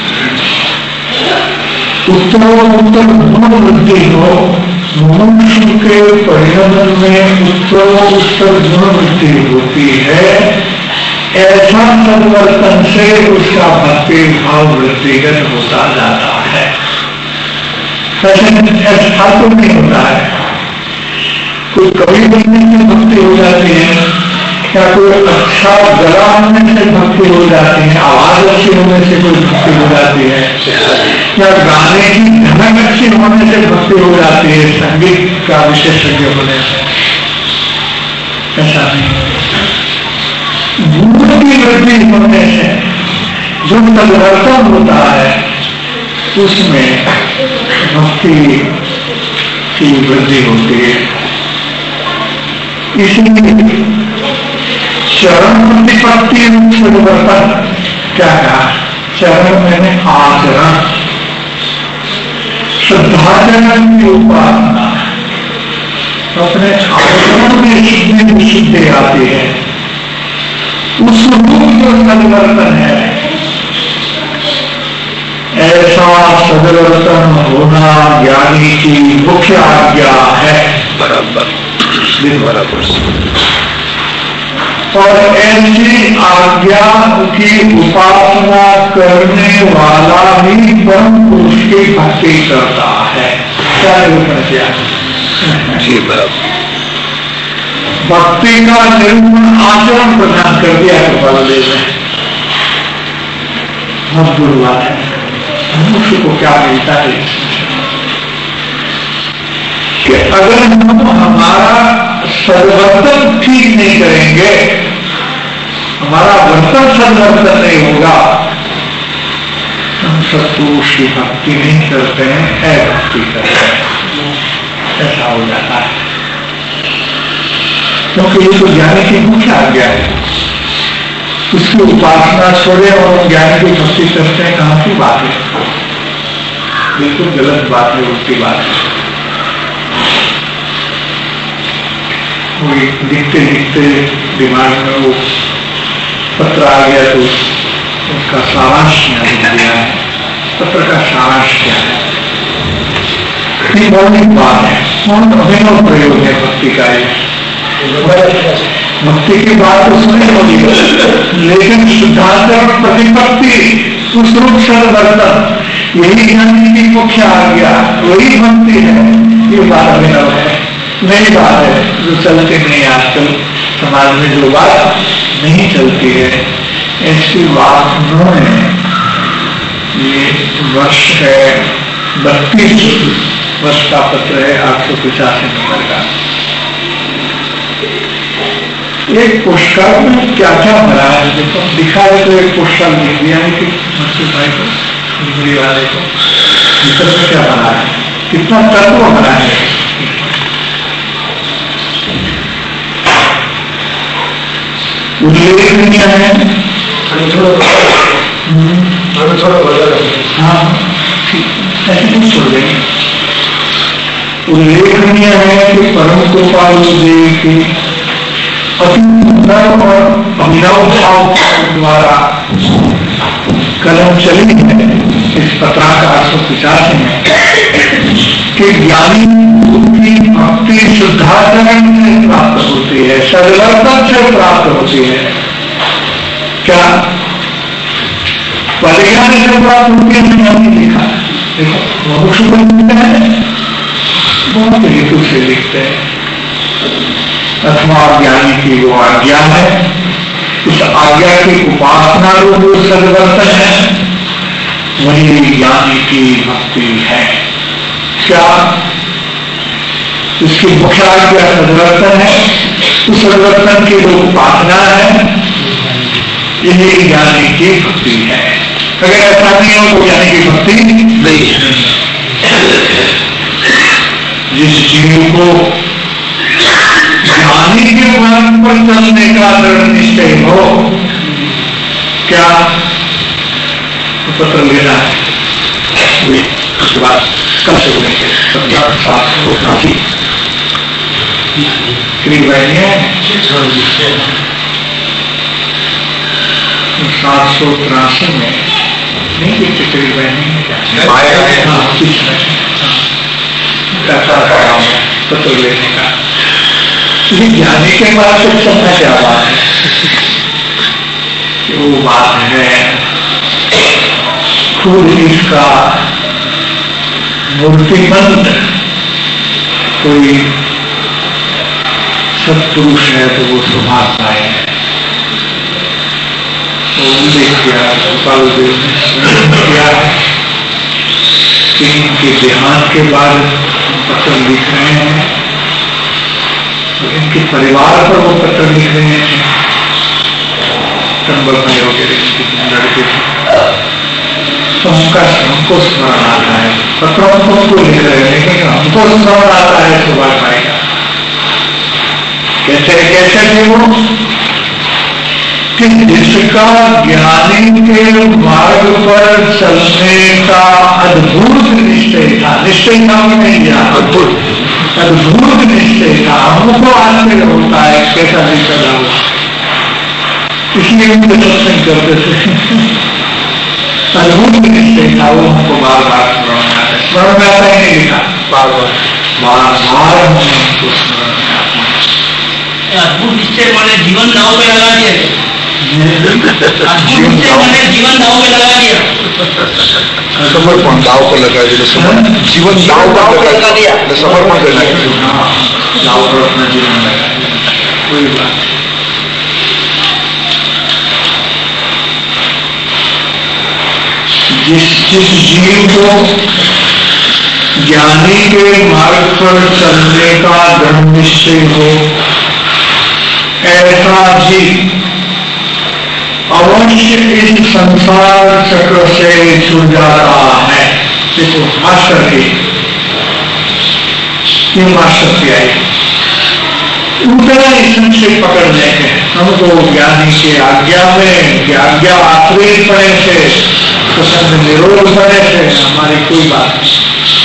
उत्तरोत्तर गुण वृद्धि हो, मनुष्य के परिणमन में उत्तरोत्तर गुण वृद्धि होती है। ऐसा परिवर्तन से उसका भक्ति भाव वृद्धिगत होता जाता है। ऐसा तो नहीं होता है। कोई कवि बनने से भक्ति हो जाती है, या कोई अच्छा गला होने से भक्ति हो जाती है, आवाज अच्छी होने से कोई भक्ति हो जाती है, या गाने की धनक अच्छी होने से भक्ति हो जाती है, संगीत का विशेषज्ञ होने से। ऐसा नहीं। गुण की वृद्धि होने से जो परिवर्तन होता है उसमें भक्ति की वृद्धि होती है। इसलिए चरण प्रतिपत्ति परिवर्तन क्या कहा? चरण मैंने आचरण, श्रद्धाचरण की उपासना, अपने आचरण में शुद्धि विशुद्धि आती है। उस रूप जो सदवर्तन है, ऐसा सदवर्तन होना ज्ञानी की मुख्य आज्ञा है। बराबर बराबर। और ऐसी आज्ञा की उपासना करने वाला ही परम पुरुष की भक्ति करता है। क्या निरूपण जी बराबर। भक्ति का निरूपण आचरण प्रदान कर दिया है बलदेव ने। बहुत बुरी बात है, मनुष्य को क्या मिलता है कि अगर हम हमारा सदवर्तन ठीक नहीं करेंगे, हमारा वर्तन सदवर्तन नहीं होगा, हम सत्पुरुष की भक्ति नहीं करते हैं, अभक्ति करते हैं, ऐसा हो जाता है। क्योंकि ये तो ज्ञानी की मुख्य आज्ञा है। उसकी उपासना छोड़े और ज्ञानी की भक्ति करते हैं, कहां की बात है? बिल्कुल गलत बात है, उल्टी बात है। कोई लिखते लिखते दिमाग में वो पत्र आ गया तो उसका सारांश यहाँ लिख दिया है। पत्र का सारांश क्या है? ये मौलिक बात है, कौन अभिनव प्रयोग है भक्ति का? भक्ति की बात तो सुनी होगी, लेकिन शुद्धांतरण प्रतिपत्ति सुश्रुत सदवर्तन यही ज्ञानी की मुख्य आज्ञा, वही भक्ति है। ये बात अभिनव है, नई बात है जो चलती नहीं आजकल समाज में, जो बात नहीं चलती है। ऐसी बात उन्होंने, ये वर्ष है बत्तीस वर्ष का पत्र है, आठ सौ पचासी नंबर का। एक पोस्टकार्ड में क्या क्या भरा है देखो, दिखा है तो एक पोस्टकार्ड लिख दिया है कि मसूद भाई को, हिंदी वाले को, भीतर में क्या भरा है, कितना तत्व भरा है। उल्लेखनीय है, हाँ ऐसे कुछ छोड़ देंगे। उल्लेखनीय है कि परम कृपालु देव की अति सुंदर और अभिनव भाव द्वारा कलम चली है इस पत्रांक आठ सौ पचासी में कि ज्ञानी की भक्ति शुद्धाचरण से प्राप्त होती है, सदवर्तन से प्राप्त होती है। क्या परिज्ञान से प्राप्त होती है? नहीं लिखा। देखो मनुष्य को लिखते हैं, बहुत हेतु से लिखते हैं। अथवा ज्ञानी की वो आज्ञा है, उस आज्ञा की उपासना रूप जो सदवर्तन है, वही ज्ञानी की भक्ति है। क्या उसकी मुख्य आज्ञा सदवर्तन है, उस सदवर्तन की जो उपासना है, यही ज्ञानी की भक्ति है। अगर ऐसा नहीं हो तो ज्ञानी की भक्ति नहीं है। जिस जीव को ज्ञानी के मार्ग पर चलने का दृढ़ निश्चय हो, क्या पत्र लेना है? उसके बाद कल से बोलेंगे सात सौ तिरासी में नहीं देखते करीब बहनी पत्र लेने का। ये ज्ञानी के बाद से चलना क्या बात है? वो बात है खुद इसका मूर्तिमंत कोई सत्पुरुष है तो वो सुभाष राय है। तो उल्लेख किया गोपाल देव ने किया कि इनके देहांत के बाद पत्र लिख रहे हैं, तो इनके परिवार पर वो पत्र लिख रहे हैं। चंबल भाई वगैरह लड़के तो उनका हमको स्मरण आता है, पत्रों को उनको लिख रहे हैं, लेकिन हमको स्मरण आता है सुभाष भाई का। कैसे कैसे थे वो कि जिसका ज्ञानी के मार्ग पर चलने का अद्भुत निश्चय था। निश्चय था नहीं ज्ञान, अद्भुत अद्भुत निश्चय था, हमको आश्चर्य होता है कैसा निकल रहा हुआ, इसलिए उनके सत्संग करते थे। अद्भुत निश्चय था, वो हमको बार बार स्मरण में आता है, स्मरण में आता ही नहीं लिखा, बार बार बार बार हमको स्मरण में आता है। अद्भुत निश्चय मैंने जीवन दाव पे लगा दिया, अद्भुत निश्चय मैंने जीवन दाव पे लगा दिया, समर्पण दाव पर लगा दिया, समर्पण जीवन दाव पर लगा दिया, समर्पण करना दाव पर अपना जीवन लगा दिया, कोई बात। जिस जिस जीव को ज्ञानी के मार्ग पर चलने का दृढ़ निश्चय हो, ऐसा जीव अवश्य इस संसार चक्र से छूट जाता है। देखो मास्टर की ये मास्टर की आई उतना ही संशय पकड़ने के हमको ज्ञानी के आज्ञा में आज्ञा आश्रित पड़े थे, प्रसन्न निरोध पड़े थे, हमारी कोई बात नहीं,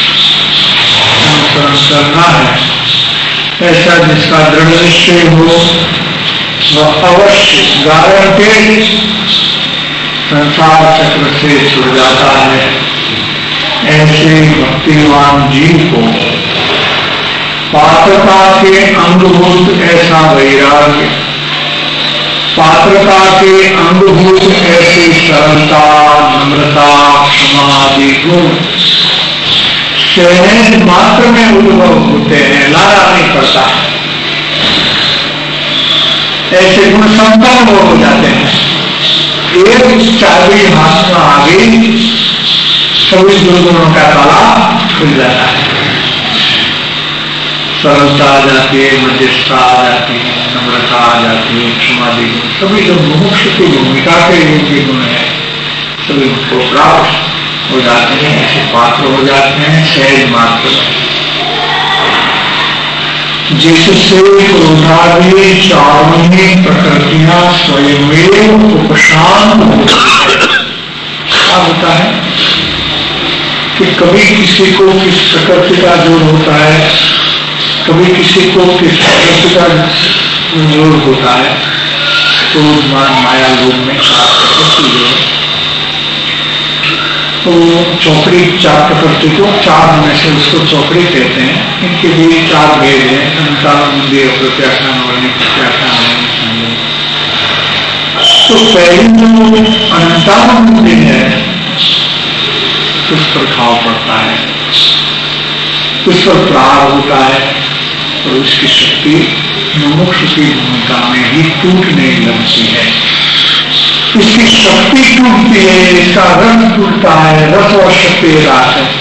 अनुसरण करना है। ऐसा जिसका दृढ़ निश्चय हो वह अवश्य गारंटी संसार चक्र से छुट जाता है। ऐसे भक्तिवान जीव को पात्रता के अंगभूत ऐसा वैराग्य, पात्रता के अंगभूत ऐसी सरलता, नम्रता, क्षमा आदि गुण सहज मात्र में उद्भव होते हैं, लाना नहीं पड़ता है। ऐसे गुण संपन्न हो जाते हैं, एक चाबी हाथ में आ गई, सभी दुर्गुणों का ताला खुल जाता है। सरलता आ जाती है, मध्यस्थता आ जाती है, नम्रता आ जाती है, क्षमादि गुण, सभी जो मुमुक्ष की भूमिका के योग्य गुण है सभी उनको प्राप्त हो जाते हैं, ऐसे पात्र हो जाते हैं सहज मात्र में, जिससे क्रोधादि चारों ही प्रकृतियां स्वयं उपशांत होती है। क्या होता है कि कभी किसी को किस प्रकृति का जोर होता है, कभी किसी को किस प्रकृति का जोर होता है, तो मान माया लोग में तो चौकड़ी चार प्रकृति को चार में से उसको चौकड़ी कहते हैं। इनके भी चार भेद हैं, अंतानुबंधी, प्रत्याख्यान, वर्णी प्रत्याख्यान। तो पहली जो अंतानुबंधी है उस पर घाव पड़ता है, उस पर प्रहार होता है और उसकी शक्ति मुमुक्ष की भूमिका में ही टूटने लगती है। इसकी शक्ति टूटती है, इसका रस टूटता है, रस और शक्ति रात है,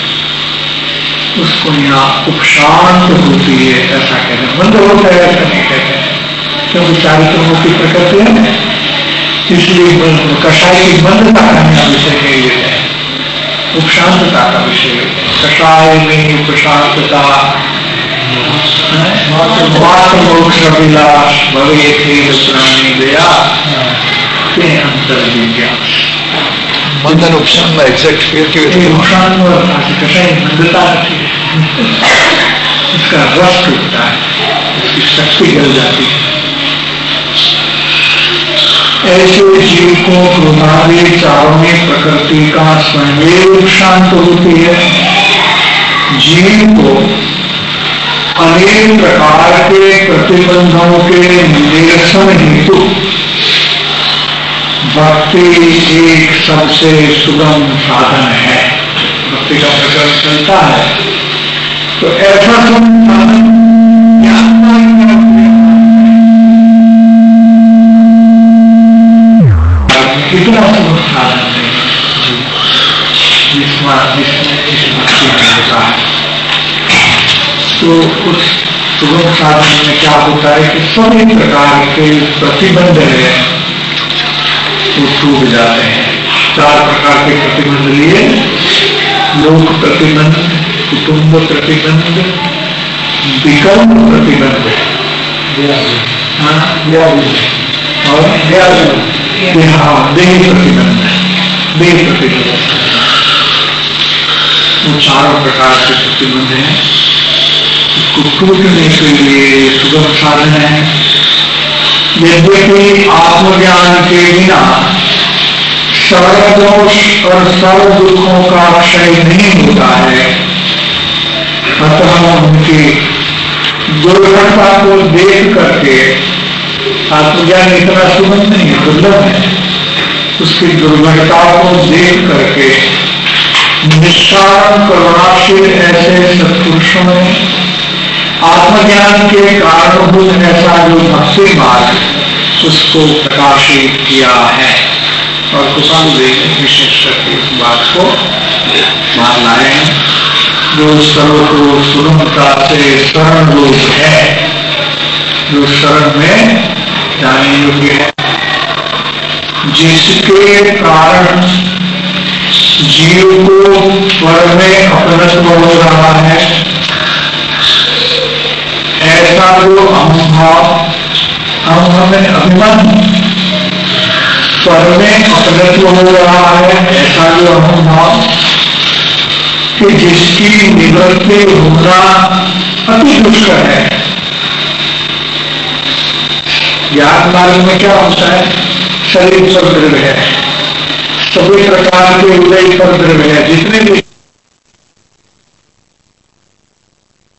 उसको यहाँ उपशांत होती है ऐसा कहते हैं। बंद होता है ऐसा नहीं कहते हैं, क्योंकि चारित्रों की प्रकृति है, इसलिए कषाय की बंधता करने का विषय नहीं लेते हैं, उपशांतता का विषय लेते हैं। कषाय में उपशांतता मात्र मोक्ष अभिलाष भवे थे प्राणी दया अंतर विज्ञान बंधन उपशान में एग्जैक्ट फिर क्यों उपशान कषाय बंधता उसका रस टूटता है, उसकी शक्ति जल जाती है। ऐसे जीव को क्रोधादि चारों में प्रकृति का स्वयं शांत होती है। जीव को अनेक प्रकार के प्रतिबंधों के निरसन हेतु भक्ति एक सबसे सुगम साधन है। भक्ति का प्रकरण चलता है तो ऐसा सुगम साधन कितना सुगम साधन है जिसमें भक्ति होता है। तो उस सुगम साधन में क्या होता है कि सभी प्रकार के प्रतिबंध है वो टूट जाते हैं। चार प्रकार के प्रतिबंध लिए, लोक प्रतिबंध, कुटुंब प्रतिबंध, विकल्प प्रतिबंध और देह प्रतिबंध, देह प्रतिबंध, वो चारों प्रकार के प्रतिबंध हैं। उसको टूटने के लिए सुगम साधन है। यद्यपि आत्मज्ञान के बिना सर्वदोष और सर्व दुखों का क्षय नहीं होता है, अतः उनकी दुर्घटना को देख करके, आत्मज्ञान इतना सुगम नहीं है, दुर्लभ है, उसकी दुर्घटना को देख करके निष्काम करुणाशील ऐसे सत्पुरुषों ने आत्मज्ञान के कारणभूत ऐसा जो भक्ति मार्ग उसको प्रकाशित किया है। और कुशाल देव विशेष करके इस बात को मान लाए हैं, जो सर्व को सुगमता से शरण रूप है, जो शरण में जाने योग्य है, जिसके कारण जीव को पर में अपनत्व हो रहा है, ऐसा जो अहंभाव, अहम में अभिमान, पर में अपनत्व हो रहा है, ऐसा जो अहंभाव कि जिसकी निवृत्ति होना अति दुष्कर है। ज्ञान मार्ग में क्या होता है? शरीर पर द्रव्य है, सभी प्रकार के उदय पर द्रव्य है, जितने भी